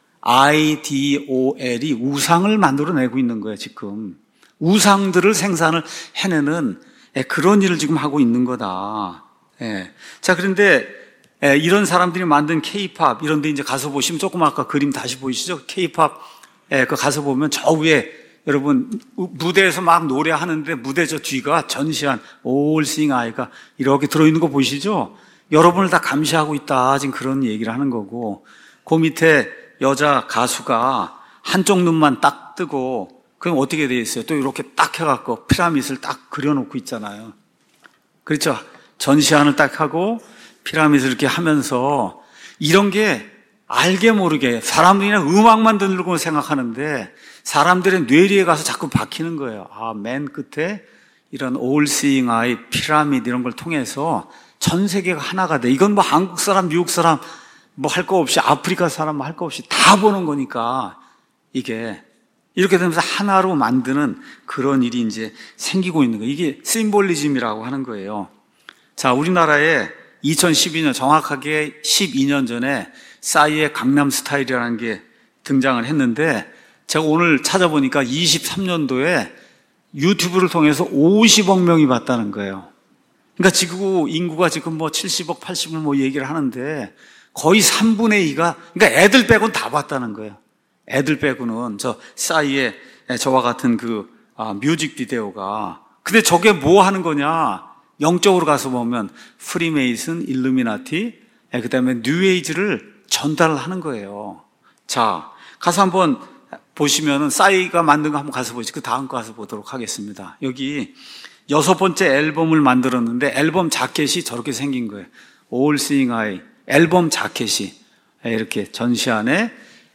아이디올이 우상을 만들어내고 있는 거예요, 지금. 우상들을 생산을 해내는 그런 일을 지금 하고 있는 거다. 예. 자, 그런데 이런 사람들이 만든 K-팝 이런 데 이제 가서 보시면, 조금 아까 그림 다시 보이시죠? K-팝 그 가서 보면 저 위에 여러분 무대에서 막 노래하는데 무대 저 뒤가 전시한 All Seeing Eye가 이렇게 들어있는 거 보이시죠? 여러분을 다 감시하고 있다. 지금 그런 얘기를 하는 거고, 그 밑에 여자 가수가 한쪽 눈만 딱 뜨고, 그럼 어떻게 돼 있어요? 또 이렇게 딱 해갖고 피라미드를 딱 그려놓고 있잖아요. 그렇죠? 전시안을 딱 하고 피라미드를 이렇게 하면서, 이런 게 알게 모르게 사람들이 그냥 음악만 듣는 걸 생각하는데 사람들의 뇌리에 가서 자꾸 박히는 거예요. 아, 맨 끝에 이런 All Seeing Eye, 피라미드 이런 걸 통해서 전 세계가 하나가 돼. 이건 뭐 한국 사람, 미국 사람 뭐 할 거 없이, 아프리카 사람 할 거 없이 다 보는 거니까, 이게 이렇게 되면서 하나로 만드는 그런 일이 이제 생기고 있는 거예요. 이게 심볼리즘이라고 하는 거예요. 자, 우리나라에 이천십이 년, 정확하게 십이 년 전에 싸이의 강남 스타일이라는 게 등장을 했는데, 제가 오늘 찾아보니까 이십삼 년도에 유튜브를 통해서 오십억 명이 봤다는 거예요. 그러니까 지구 인구가 지금 뭐 칠십억, 팔십억 뭐 얘기를 하는데 거의 삼분의 이가, 그러니까 애들 빼고는 다 봤다는 거예요. 애들 빼고는 저 싸이의 저와 같은 그 아, 뮤직비디오가. 근데 저게 뭐 하는 거냐? 영적으로 가서 보면 프리메이슨, 일루미나티, 그 다음에 뉴에이지를 전달을 하는 거예요. 자, 가서 한번 보시면은 싸이가 만든 거 한번 가서 보시죠. 그 다음 거 가서 보도록 하겠습니다. 여기 여섯 번째 앨범을 만들었는데 앨범 자켓이 저렇게 생긴 거예요. All Seeing Eye. 앨범 자켓이 이렇게 전시안에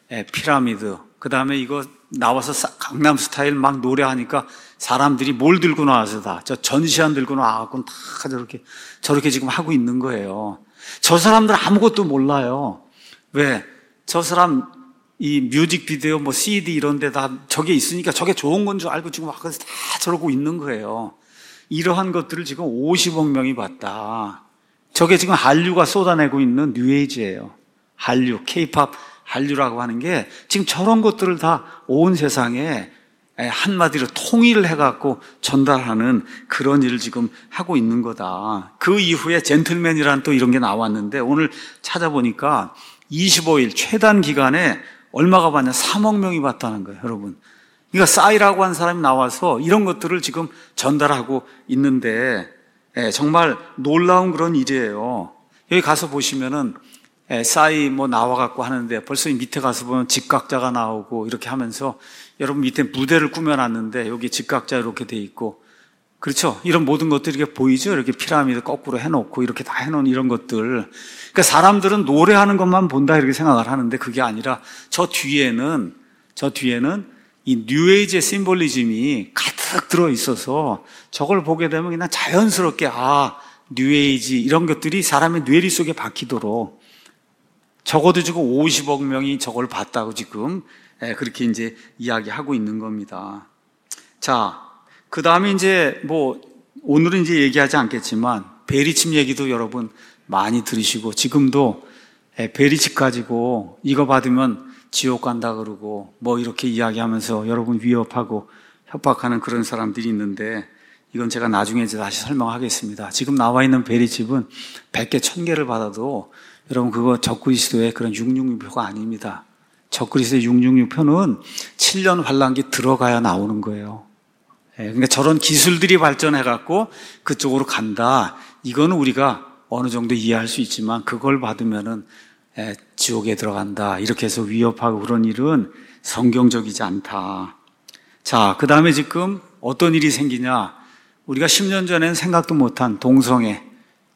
피라미드. 그 다음에 이거 나와서 강남 스타일 막 노래하니까 사람들이 뭘 들고 나와서 다 저 전시안 들고 나와갖고 다 저렇게 저렇게 지금 하고 있는 거예요. 저 사람들 아무것도 몰라요. 왜? 저 사람 이 뮤직비디오 뭐 씨디 이런 데다 저게 있으니까 저게 좋은 건 줄 알고 지금 막 다 저러고 있는 거예요. 이러한 것들을 지금 오십억 명이 봤다. 저게 지금 한류가 쏟아내고 있는 뉴에이지예요. 한류, 케이팝 한류라고 하는 게 지금 저런 것들을 다 온 세상에 한마디로 통일을 해갖고 전달하는 그런 일을 지금 하고 있는 거다. 그 이후에 젠틀맨이라는 또 이런 게 나왔는데 오늘 찾아보니까 이십오 일 최단 기간에 얼마가 봤냐? 삼억 명이 봤다는 거예요, 여러분. 그러니까 싸이라고 한 사람이 나와서 이런 것들을 지금 전달하고 있는데 정말 놀라운 그런 일이에요. 여기 가서 보시면은 싸이 뭐 나와갖고 하는데 벌써 밑에 가서 보면 직각자가 나오고 이렇게 하면서 여러분 밑에 무대를 꾸며놨는데 여기 직각자 이렇게 돼 있고 그렇죠? 이런 모든 것들이 이렇게 보이죠? 이렇게 피라미드 거꾸로 해놓고 이렇게 다 해놓은 이런 것들. 그러니까 사람들은 노래하는 것만 본다 이렇게 생각을 하는데 그게 아니라 저 뒤에는 저 뒤에는 이 뉴에이지의 심볼리즘이 가득 들어있어서 저걸 보게 되면 그냥 자연스럽게 아 뉴에이지 이런 것들이 사람의 뇌리 속에 박히도록 적어도 지금 오십억 명이 저걸 봤다고 지금 그렇게 이제 이야기하고 있는 겁니다. 자, 그 다음에 이제 뭐 오늘은 이제 얘기하지 않겠지만 베리칩 얘기도 여러분 많이 들으시고 지금도 베리칩 가지고 이거 받으면 지옥 간다 그러고 뭐 이렇게 이야기하면서 여러분 위협하고 협박하는 그런 사람들이 있는데 이건 제가 나중에 다시 설명하겠습니다. 지금 나와 있는 베리칩은 백 개, 천 개를 받아도 여러분 그거 적그리스도의 그런 육백육십육 표가 아닙니다. 적그리스도의 육백육십육 표는 칠 년 환란기 들어가야 나오는 거예요. 그러니까 저런 기술들이 발전해갖고 그쪽으로 간다. 이거는 우리가 어느 정도 이해할 수 있지만 그걸 받으면은 지옥에 들어간다. 이렇게 해서 위협하고 그런 일은 성경적이지 않다. 자, 그 다음에 지금 어떤 일이 생기냐. 우리가 십 년 전에는 생각도 못한 동성애,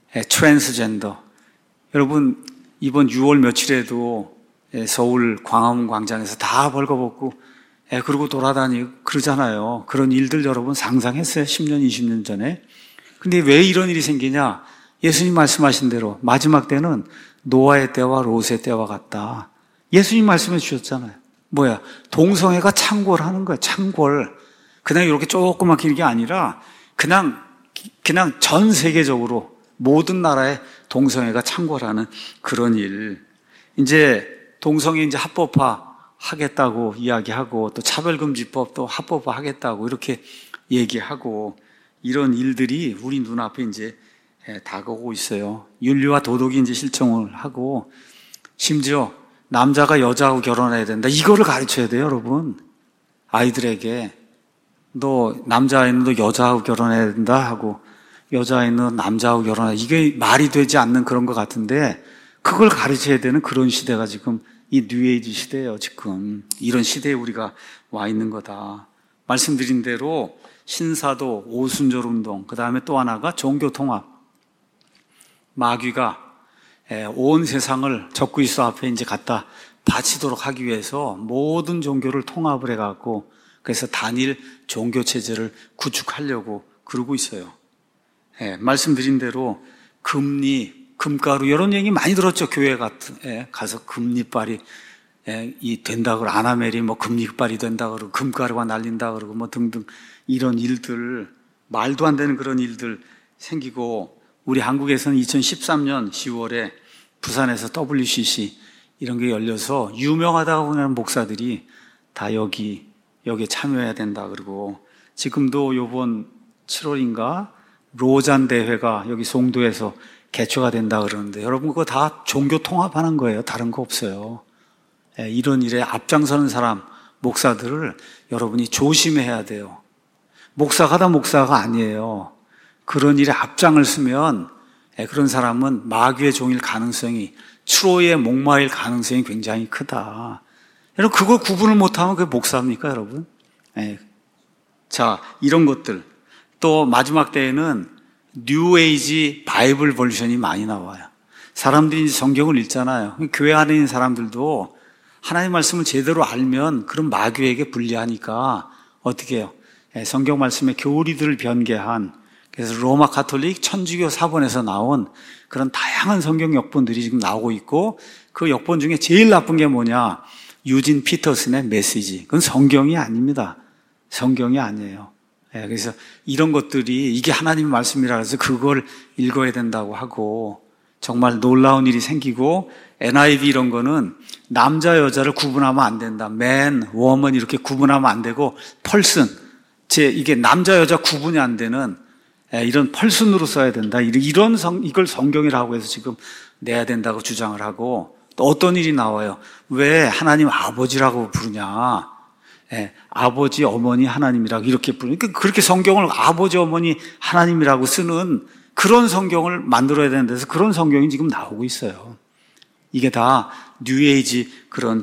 트랜스젠더. 여러분 이번 유월 며칠에도 서울 광화문 광장에서 다 벌거벗고 그러고 돌아다니고 그러잖아요. 그런 일들 여러분 상상했어요? 십 년, 이십 년 전에. 근데 왜 이런 일이 생기냐? 예수님 말씀하신 대로 마지막 때는 노아의 때와 롯의 때와 같다. 예수님 말씀해 주셨잖아요. 뭐야? 동성애가 창궐하는 거야. 창궐. 그냥 이렇게 조그맣게 이게 아니라 그냥 그냥 전 세계적으로 모든 나라에 동성애가 창궐하는 그런 일. 이제 동성애 이제 합법화 하겠다고 이야기하고 또 차별금지법도 합법화 하겠다고 이렇게 얘기하고 이런 일들이 우리 눈앞에 이제 다가오고 있어요. 윤리와 도덕이 이제 실종을 하고 심지어 남자가 여자하고 결혼해야 된다. 이거를 가르쳐야 돼요, 여러분. 아이들에게 너 남자아이는 너 여자하고 결혼해야 된다 하고 여자아이는 남자하고 결혼해야 이게 말이 되지 않는 그런 것 같은데 그걸 가르쳐야 되는 그런 시대가 지금 이 뉴에이지 시대예요. 지금 이런 시대에 우리가 와 있는 거다. 말씀드린 대로 신사도, 오순절 운동, 그 다음에 또 하나가 종교통합. 마귀가 온 세상을 적그리스도 앞에 이제 갖다 바치도록 하기 위해서 모든 종교를 통합을 해갖고 그래서 단일 종교 체제를 구축하려고 그러고 있어요. 예, 말씀드린 대로 금리, 금가루 이런 얘기 많이 들었죠. 교회 같은 예, 가서 금리빨이 예, 이 된다 그러고 아나멜이 뭐 금리빨이 된다 그러고 금가루가 날린다 그러고 뭐 등등 이런 일들 말도 안 되는 그런 일들 생기고 우리 한국에서는 이천십삼 년 시월에 부산에서 더블유씨씨 이런 게 열려서 유명하다고 하는 목사들이 다 여기, 여기에 참여해야 된다. 그러고 지금도 요번 칠월인가 로잔 대회가 여기 송도에서 개최가 된다 그러는데 여러분 그거 다 종교 통합하는 거예요. 다른 거 없어요. 예, 이런 일에 앞장서는 사람, 목사들을 여러분이 조심해야 돼요. 목사가 다 목사가 아니에요. 그런 일에 앞장을 쓰면 예, 그런 사람은 마귀의 종일 가능성이, 추로의 목마일 가능성이 굉장히 크다. 여러분 그걸 구분을 못하면 그게 목사입니까 여러분? 예. 자, 이런 것들. 또 마지막 때에는 뉴에이지 바이블 버전이 많이 나와요. 사람들이 성경을 읽잖아요. 교회 안에 있는 사람들도 하나님 말씀을 제대로 알면 그런 마귀에게 불리하니까 어떻게 해요? 성경 말씀의 교리들을 변개한, 그래서 로마 가톨릭 천주교 사본에서 나온 그런 다양한 성경 역본들이 지금 나오고 있고, 그 역본 중에 제일 나쁜 게 뭐냐? 유진 피터슨의 메시지. 그건 성경이 아닙니다. 성경이 아니에요. 그래서 이런 것들이 이게 하나님의 말씀이라 해서 그걸 읽어야 된다고 하고, 정말 놀라운 일이 생기고, 엔아이브이 이런 거는 남자 여자를 구분하면 안 된다. 맨, 워먼 이렇게 구분하면 안 되고 펄슨, 제 이게 남자 여자 구분이 안 되는 이런 펄슨으로 써야 된다. 이런 성, 이걸 성경이라고 해서 지금 내야 된다고 주장을 하고, 또 어떤 일이 나와요. 왜 하나님 아버지라고 부르냐? 예, 아버지, 어머니, 하나님이라고 이렇게 부르니까 그렇게 성경을 아버지, 어머니, 하나님이라고 쓰는 그런 성경을 만들어야 되는 데서 그런 성경이 지금 나오고 있어요. 이게 다 뉴에이지 그런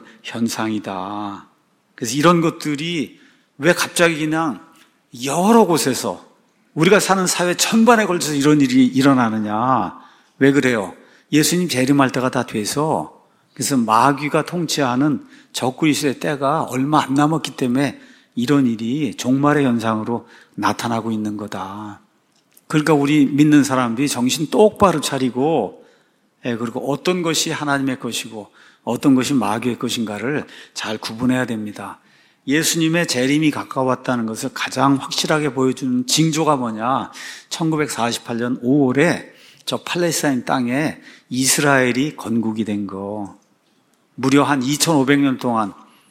현상이다. 그래서 이런 것들이 왜 갑자기 그냥 여러 곳에서 우리가 사는 사회 전반에 걸쳐서 이런 일이 일어나느냐? 왜 그래요? 예수님 재림할 때가 다 돼서, 그래서 마귀가 통치하는 적그리스도의 때가 얼마 안 남았기 때문에 이런 일이 종말의 현상으로 나타나고 있는 거다. 그러니까 우리 믿는 사람들이 정신 똑바로 차리고, 예, 그리고 어떤 것이 하나님의 것이고 어떤 것이 마귀의 것인가를 잘 구분해야 됩니다. 예수님의 재림이 가까웠다는 것을 가장 확실하게 보여주는 징조가 뭐냐? 천구백사십팔 년 오월에 저 팔레스타인 땅에 이스라엘이 건국이 된 거. 무려 한 이천오백 년 동안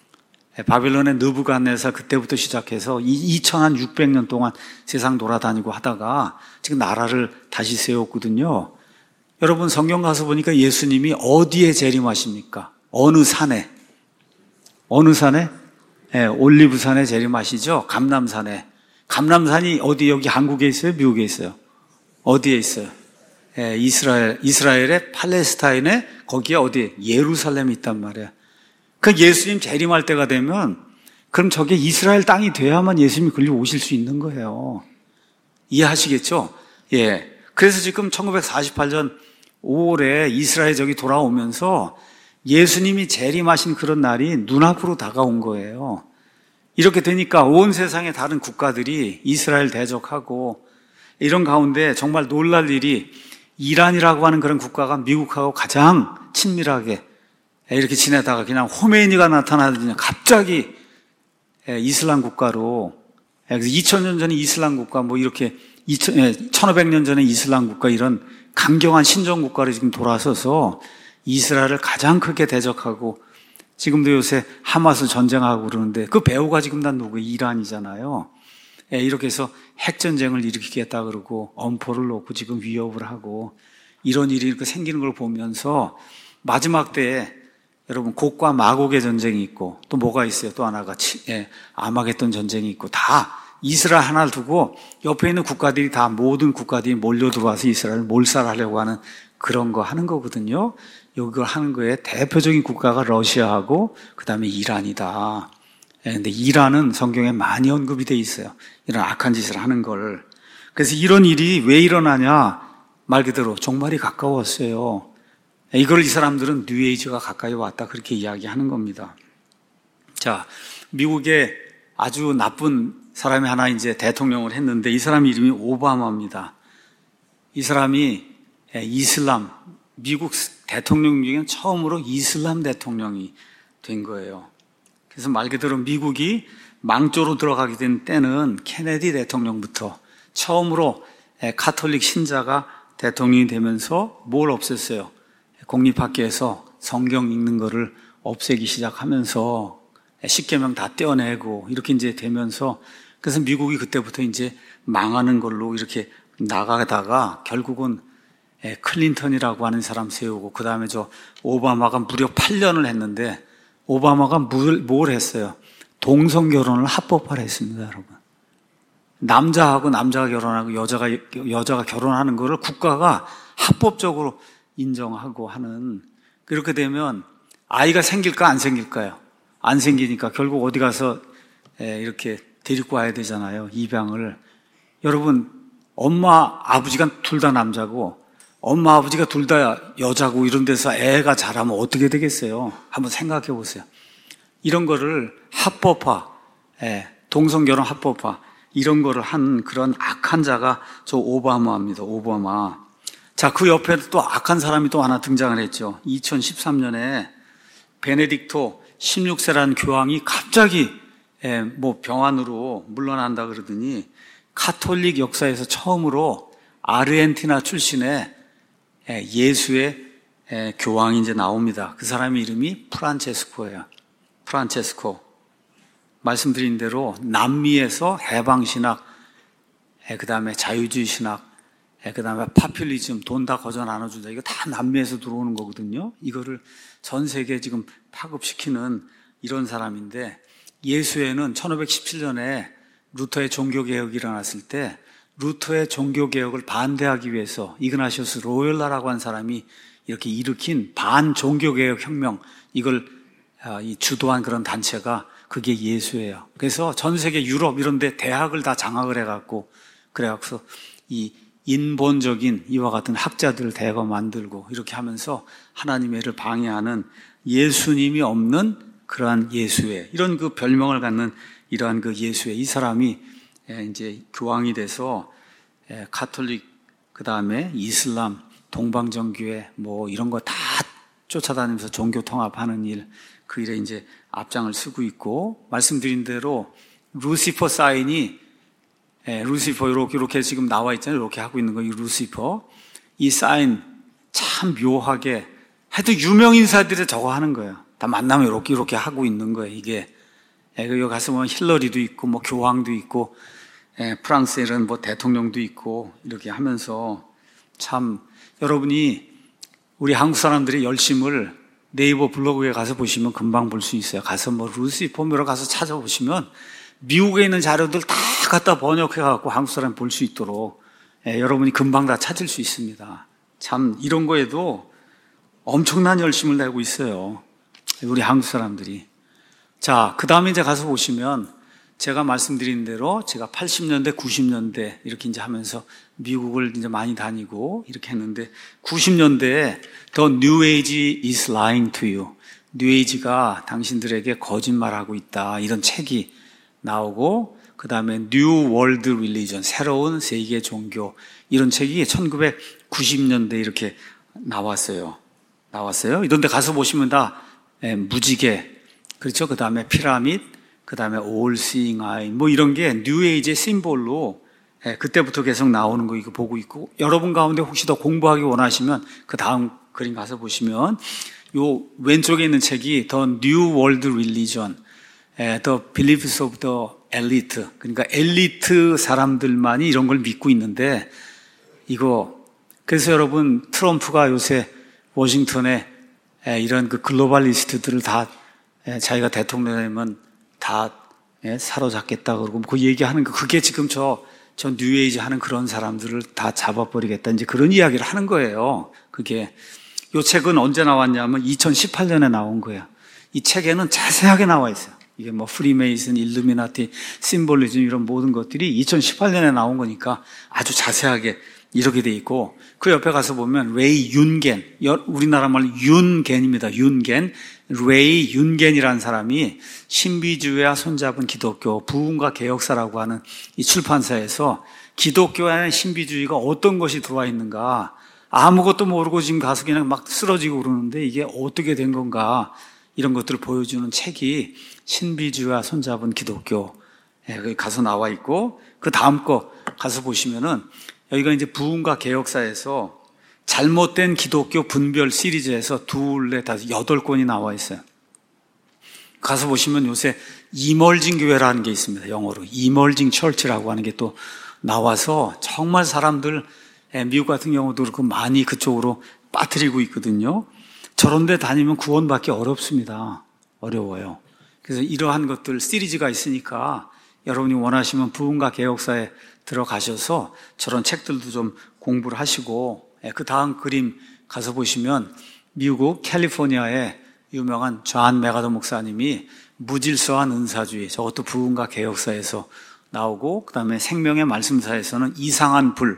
바벨론의 느부갓네살 그때부터 시작해서 이천육백 년 동안 세상 돌아다니고 하다가 지금 나라를 다시 세웠거든요. 여러분 성경 가서 보니까 예수님이 어디에 재림하십니까? 어느 산에? 어느 산에? 네, 올리브산에 재림하시죠? 감람산에. 감람산이 어디, 여기 한국에 있어요? 미국에 있어요? 어디에 있어요? 네, 이스라엘, 이스라엘의 팔레스타인에 거기에 어디? 예루살렘이 있단 말이에요. 그 예수님 재림할 때가 되면 그럼 저게 이스라엘 땅이 돼야만 예수님이 거기 오실 수 있는 거예요. 이해하시겠죠? 예. 그래서 지금 천구백사십팔 년 오월에 이스라엘 저기 돌아오면서 예수님이 재림하신 그런 날이 눈앞으로 다가온 거예요. 이렇게 되니까 온 세상의 다른 국가들이 이스라엘 대적하고 이런 가운데 정말 놀랄 일이 이란이라고 하는 그런 국가가 미국하고 가장 친밀하게 이렇게 지내다가 그냥 호메이니가 나타나더니 갑자기 이슬람 국가로, 그래서 이천 년 전에 이슬람 국가 뭐 이렇게 천오백 년 전에 이슬람 국가 이런 강경한 신정 국가로 지금 돌아서서 이스라엘을 가장 크게 대적하고 지금도 요새 하마스 전쟁하고 그러는데 그 배후가 지금 다 누구예요? 이란이잖아요. 이렇게 해서 핵전쟁을 일으키겠다 그러고 엄포를 놓고 지금 위협을 하고 이런 일이 이렇게 생기는 걸 보면서 마지막 때에 여러분 곡과 마곡의 전쟁이 있고 또 뭐가 있어요? 또 하나가 예, 아마겟돈 전쟁이 있고 다 이스라엘 하나를 두고 옆에 있는 국가들이 다 모든 국가들이 몰려들어와서 이스라엘을 몰살하려고 하는 그런 거 하는 거거든요. 이걸 하는 거에 대표적인 국가가 러시아하고 그 다음에 이란이다. 그런데 이란은 성경에 많이 언급이 돼 있어요. 이런 악한 짓을 하는 걸. 그래서 이런 일이 왜 일어나냐? 말 그대로 종말이 가까웠어요. 이걸 이 사람들은 뉴에이지가 가까이 왔다 그렇게 이야기하는 겁니다. 자, 미국에 아주 나쁜 사람이 하나 이제 대통령을 했는데 이 사람 이름이 오바마입니다. 이 사람이 이슬람, 미국 대통령 중에 처음으로 이슬람 대통령이 된 거예요. 그래서 말 그대로 미국이 망조로 들어가게 된 때는 케네디 대통령부터 처음으로 카톨릭 신자가 대통령이 되면서 뭘 없앴어요? 공립학교에서 성경 읽는 거를 없애기 시작하면서 십계명 다 떼어내고 이렇게 이제 되면서, 그래서 미국이 그때부터 이제 망하는 걸로 이렇게 나가다가 결국은 클린턴이라고 하는 사람 세우고, 그 다음에 저 오바마가 무려 팔 년을 했는데, 오바마가 뭘, 뭘 했어요? 동성 결혼을 합법화를 했습니다, 여러분. 남자하고 남자가 결혼하고 여자가, 여자가 결혼하는 거를 국가가 합법적으로 인정하고 하는, 그렇게 되면 아이가 생길까 안 생길까요? 안 생기니까 결국 어디 가서 이렇게 데리고 와야 되잖아요, 입양을. 여러분, 엄마 아버지가 둘 다 남자고 엄마 아버지가 둘 다 여자고 이런 데서 애가 자라면 어떻게 되겠어요? 한번 생각해 보세요. 이런 거를 합법화, 동성결혼 합법화, 이런 거를 한 그런 악한 자가 저 오바마입니다. 오바마. 자, 그 옆에 또 악한 사람이 또 하나 등장을 했죠. 이천십삼 년에 베네딕토 십육 세라는 교황이 갑자기 뭐 병환으로 물러난다 그러더니 카톨릭 역사에서 처음으로 아르헨티나 출신의 예수의 교황이 이제 나옵니다. 그 사람의 이름이 프란체스코예요. 프란체스코. 말씀드린 대로 남미에서 해방신학, 그 다음에 자유주의 신학, 그 다음에 파퓰리즘, 돈 다 거저 나눠준다. 이거 다 남미에서 들어오는 거거든요. 이거를 전 세계에 지금 파급시키는 이런 사람인데, 예수회는 천오백십칠 년에 루터의 종교개혁이 일어났을 때 루터의 종교개혁을 반대하기 위해서 이그나시우스 로열라라고 한 사람이 이렇게 일으킨 반종교개혁 혁명, 이걸 주도한 그런 단체가 그게 예수예요. 그래서 전 세계 유럽 이런 데 대학을 다 장악을 해갖고, 그래갖고 이 인본적인 이와 같은 학자들을 대거 만들고 이렇게 하면서 하나님의 일을 방해하는, 예수님이 없는 그러한 예수회, 이런 그 별명을 갖는 이러한 그 예수회, 이 사람이 이제 교황이 돼서 가톨릭, 그 다음에 이슬람, 동방정교회 뭐 이런 거 다 쫓아다니면서 종교 통합하는 일, 그 일에 이제 앞장을 쓰고 있고, 말씀드린 대로 루시퍼 사인이, 루시퍼 이렇게 이렇게 지금 나와 있잖아요. 이렇게 하고 있는 거, 이 루시퍼, 이 사인 참 묘하게 해도 유명 인사들이 저거 하는 거예요. 다 만나면 이렇게 이렇게 하고 있는 거예요. 이게 여기 가서 보면 힐러리도 있고 뭐 교황도 있고 프랑스에는 뭐 대통령도 있고 이렇게 하면서, 참 여러분이 우리 한국 사람들의 열심을 네이버 블로그에 가서 보시면 금방 볼 수 있어요. 가서 뭐 루시퍼미러 가서 찾아보시면 미국에 있는 자료들 다 갖다 번역해 갖고 한국 사람 볼 수 있도록 예, 여러분이 금방 다 찾을 수 있습니다. 참 이런 거에도 엄청난 열심을 내고 있어요, 우리 한국 사람들이. 자, 그 다음에 이제 가서 보시면 제가 말씀드린 대로 제가 팔십 년대, 구십 년대 이렇게 이제 하면서 미국을 이제 많이 다니고 이렇게 했는데, 구십 년대에 The New Age is Lying to You, New Age가 당신들에게 거짓말하고 있다, 이런 책이 나오고, 그 다음에 New World Religion, 새로운 세계 종교, 이런 책이 천구백구십 년대 이렇게 나왔어요. 나왔어요. 이런 데 가서 보시면 다 예, 무지개, 그렇죠? 그 다음에 피라밋, 그 다음에 All Seeing Eye, 뭐 이런 게 뉴 에이지의 심볼로 예, 그때부터 계속 나오는 거 이거 보고 있고, 여러분 가운데 혹시 더 공부하기 원하시면 그 다음 그림 가서 보시면 요 왼쪽에 있는 책이 The New World Religion, 예, The Beliefs of the Elite, 그러니까 엘리트 사람들만이 이런 걸 믿고 있는데, 이거 그래서 여러분 트럼프가 요새 워싱턴에 예, 이런 그 글로벌리스트들을 다 예, 자기가 대통령 되면 다 예, 사로잡겠다 그러고 그 얘기하는 거, 그게 지금 저, 저 뉴에이지 하는 그런 사람들을 다 잡아버리겠다, 이제 그런 이야기를 하는 거예요. 그게 이 책은 언제 나왔냐면 이천십팔 년에 나온 거예요. 이 책에는 자세하게 나와 있어요. 이게 뭐 프리메이슨, 일루미나티, 심볼리즘 이런 모든 것들이 이천십팔 년에 나온 거니까 아주 자세하게 이렇게 돼 있고, 그 옆에 가서 보면 레이 윤겐, 우리나라 말로 윤겐입니다. 윤겐, 레이 윤겐이라는 사람이 신비주의와 손잡은 기독교, 부흥과 개혁사라고 하는 이 출판사에서 기독교 안에 신비주의가 어떤 것이 들어와 있는가, 아무것도 모르고 지금 가서 그냥 막 쓰러지고 그러는데 이게 어떻게 된 건가, 이런 것들을 보여주는 책이 신비주의와 손잡은 기독교, 예, 거기 가서 나와 있고, 그 다음 거 가서 보시면은 여기가 이제 부흥과 개혁사에서 잘못된 기독교 분별 시리즈에서 둘, 다섯, 여덟 권이 나와 있어요. 가서 보시면 요새 이멀징 교회라는 게 있습니다. 영어로 이멀징 철치라고 하는 게 또 나와서 정말 사람들, 미국 같은 경우도 그렇고 많이 그쪽으로 빠뜨리고 있거든요. 저런 데 다니면 구원받기 어렵습니다. 어려워요. 그래서 이러한 것들 시리즈가 있으니까 여러분이 원하시면 부흥과 개혁사에 들어가셔서 저런 책들도 좀 공부를 하시고, 그 다음 그림 가서 보시면 미국 캘리포니아의 유명한 존 메가더 목사님이 무질서한 은사주의, 저것도 부흥과 개혁사에서 나오고, 그 다음에 생명의 말씀사에서는 이상한 불,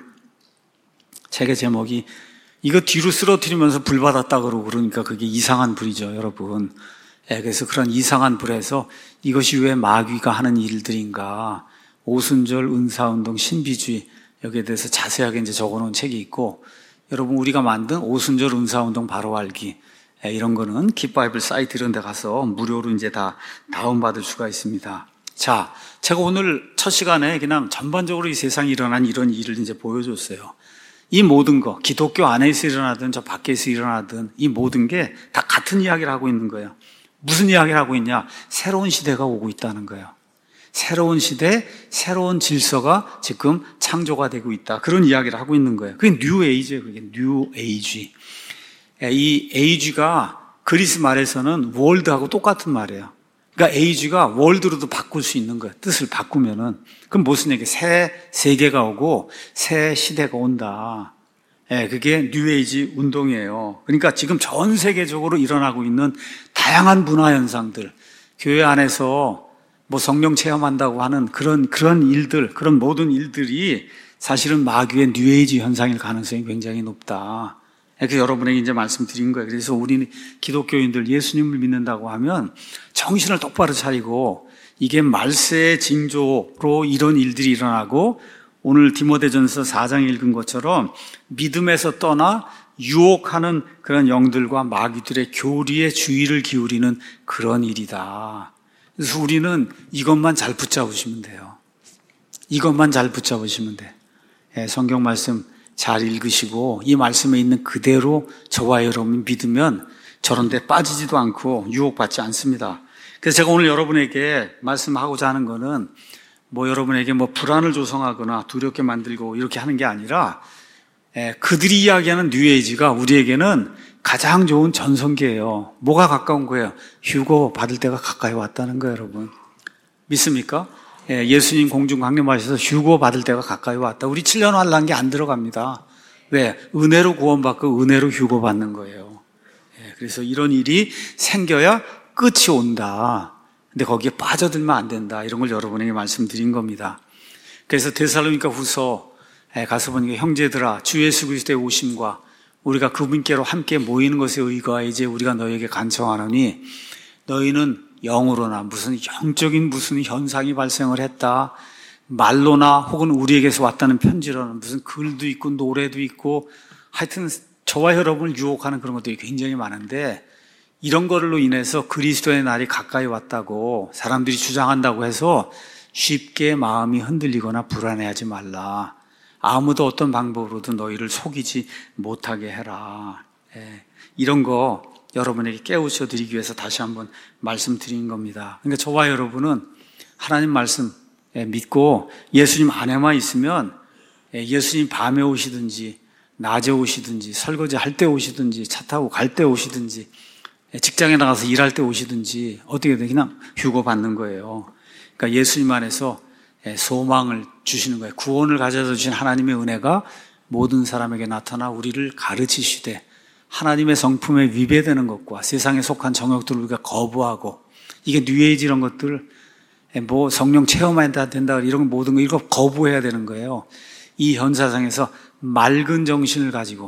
책의 제목이 이거 뒤로 쓰러뜨리면서 불 받았다 그러고 그러니까 그게 이상한 불이죠, 여러분. 예, 그래서 그런 이상한 불에서 이것이 왜 마귀가 하는 일들인가, 오순절, 은사운동, 신비주의, 여기에 대해서 자세하게 이제 적어놓은 책이 있고, 여러분 우리가 만든 오순절 은사운동 바로 알기, 예, 이런 거는 깃바이블 사이트 이런 데 가서 무료로 이제 다 다운받을 수가 있습니다. 자, 제가 오늘 첫 시간에 그냥 전반적으로 이 세상에 일어난 이런 일을 이제 보여줬어요. 이 모든 거, 기독교 안에서 일어나든 저 밖에서 일어나든 이 모든 게 다 같은 이야기를 하고 있는 거예요. 무슨 이야기를 하고 있냐? 새로운 시대가 오고 있다는 거예요. 새로운 시대, 새로운 질서가 지금 창조가 되고 있다. 그런 이야기를 하고 있는 거예요. 그게 뉴 에이지예요. 그게 뉴 에이지. 이 에이지가 그리스 말에서는 월드하고 똑같은 말이에요. 그러니까 에이지가 월드로도 바꿀 수 있는 거예요. 뜻을 바꾸면은. 그럼 무슨 얘기예요? 새 세계가 오고 새 시대가 온다. 예, 그게 뉴에이지 운동이에요. 그러니까 지금 전 세계적으로 일어나고 있는 다양한 문화 현상들, 교회 안에서 뭐 성령 체험한다고 하는 그런, 그런 일들, 그런 모든 일들이 사실은 마귀의 뉴에이지 현상일 가능성이 굉장히 높다. 그래서 여러분에게 이제 말씀드린 거예요. 그래서 우리는 기독교인들 예수님을 믿는다고 하면 정신을 똑바로 차리고 이게 말세의 징조로 이런 일들이 일어나고 오늘 디모데전서 사 장 읽은 것처럼 믿음에서 떠나 유혹하는 그런 영들과 마귀들의 교리에 주의를 기울이는 그런 일이다. 그래서 우리는 이것만 잘 붙잡으시면 돼요. 이것만 잘 붙잡으시면 돼. 예, 성경 말씀 잘 읽으시고 이 말씀에 있는 그대로 저와 여러분이 믿으면 저런 데 빠지지도 않고 유혹받지 않습니다. 그래서 제가 오늘 여러분에게 말씀하고자 하는 거는 뭐 여러분에게 뭐 불안을 조성하거나 두렵게 만들고 이렇게 하는 게 아니라 예, 그들이 이야기하는 뉴에이지가 우리에게는 가장 좋은 전성기예요. 뭐가 가까운 거예요? 휴거 받을 때가 가까이 왔다는 거예요, 여러분. 믿습니까? 예, 예수님 공중 강림하셔서 휴거 받을 때가 가까이 왔다. 우리 칠 년 환란기 안 들어갑니다. 왜? 은혜로 구원받고 은혜로 휴거 받는 거예요. 예, 그래서 이런 일이 생겨야 끝이 온다. 근데 거기에 빠져들면 안 된다. 이런 걸 여러분에게 말씀드린 겁니다. 그래서 데살로니가 후서 가서 보니까 형제들아 주 예수 그리스도의 오심과 우리가 그분께로 함께 모이는 것에 의거하여 이제 우리가 너희에게 간청하노니 너희는 영으로나 무슨 영적인 무슨 현상이 발생을 했다. 말로나 혹은 우리에게서 왔다는 편지로는 무슨 글도 있고 노래도 있고 하여튼 저와 여러분을 유혹하는 그런 것들이 굉장히 많은데 이런 거로 인해서 그리스도의 날이 가까이 왔다고 사람들이 주장한다고 해서 쉽게 마음이 흔들리거나 불안해하지 말라. 아무도 어떤 방법으로든 너희를 속이지 못하게 해라. 예, 이런 거 여러분에게 깨우쳐 드리기 위해서 다시 한번 말씀드린 겁니다. 그러니까 저와 여러분은 하나님 말씀 믿고 예수님 안에만 있으면 예수님 밤에 오시든지 낮에 오시든지 설거지 할 때 오시든지 차 타고 갈 때 오시든지 직장에 나가서 일할 때 오시든지 어떻게든 그냥 휴거 받는 거예요. 그러니까 예수님 안에서 소망을 주시는 거예요. 구원을 가져다 주신 하나님의 은혜가 모든 사람에게 나타나 우리를 가르치시되 하나님의 성품에 위배되는 것과 세상에 속한 정욕들을 우리가 거부하고 이게 뉴에이지 이런 것들 뭐 성령 체험해야 된다 이런 모든 거 이거 거부해야 되는 거예요. 이 현사상에서 맑은 정신을 가지고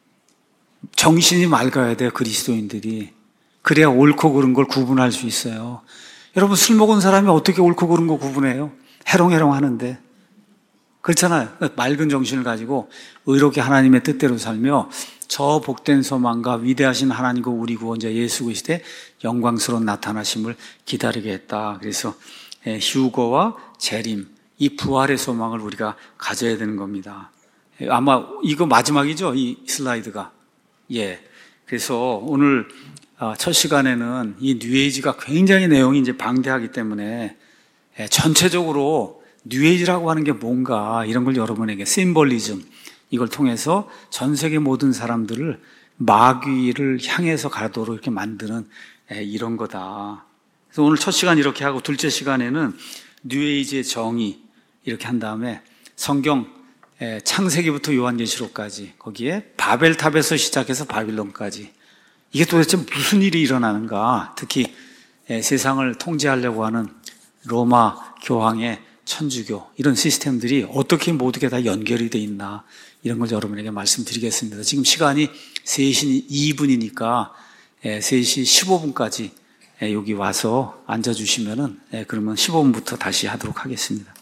정신이 맑아야 돼요. 그리스도인들이. 그래야 옳고 그른 걸 구분할 수 있어요. 여러분 술 먹은 사람이 어떻게 옳고 그른 거 구분해요? 해롱해롱 하는데. 그렇잖아요. 맑은 정신을 가지고 의롭게 하나님의 뜻대로 살며 저 복된 소망과 위대하신 하나님과 우리 구원자 예수 그리스도의 영광스러운 나타나심을 기다리게 했다. 그래서 휴거와 재림, 이 부활의 소망을 우리가 가져야 되는 겁니다. 아마 이거 마지막이죠, 이 슬라이드가. 예. 그래서 오늘 첫 시간에는 이 뉴에이지가 굉장히 내용이 이제 방대하기 때문에 전체적으로 뉴에이지라고 하는 게 뭔가 이런 걸 여러분에게 심볼리즘 이걸 통해서 전 세계 모든 사람들을 마귀를 향해서 가도록 이렇게 만드는 이런 거다. 그래서 오늘 첫 시간 이렇게 하고 둘째 시간에는 뉴에이지의 정의 이렇게 한 다음에 성경 창세기부터 요한계시록까지 거기에 바벨탑에서 시작해서 바빌론까지 이게 도대체 무슨 일이 일어나는가, 특히 세상을 통제하려고 하는 로마 교황의 천주교 이런 시스템들이 어떻게 모두게 다 연결이 돼 있나 이런 걸 여러분에게 말씀드리겠습니다. 지금 시간이 세 시 이 분이니까 세 시 십오 분까지 여기 와서 앉아주시면은 그러면 십오 분부터 다시 하도록 하겠습니다.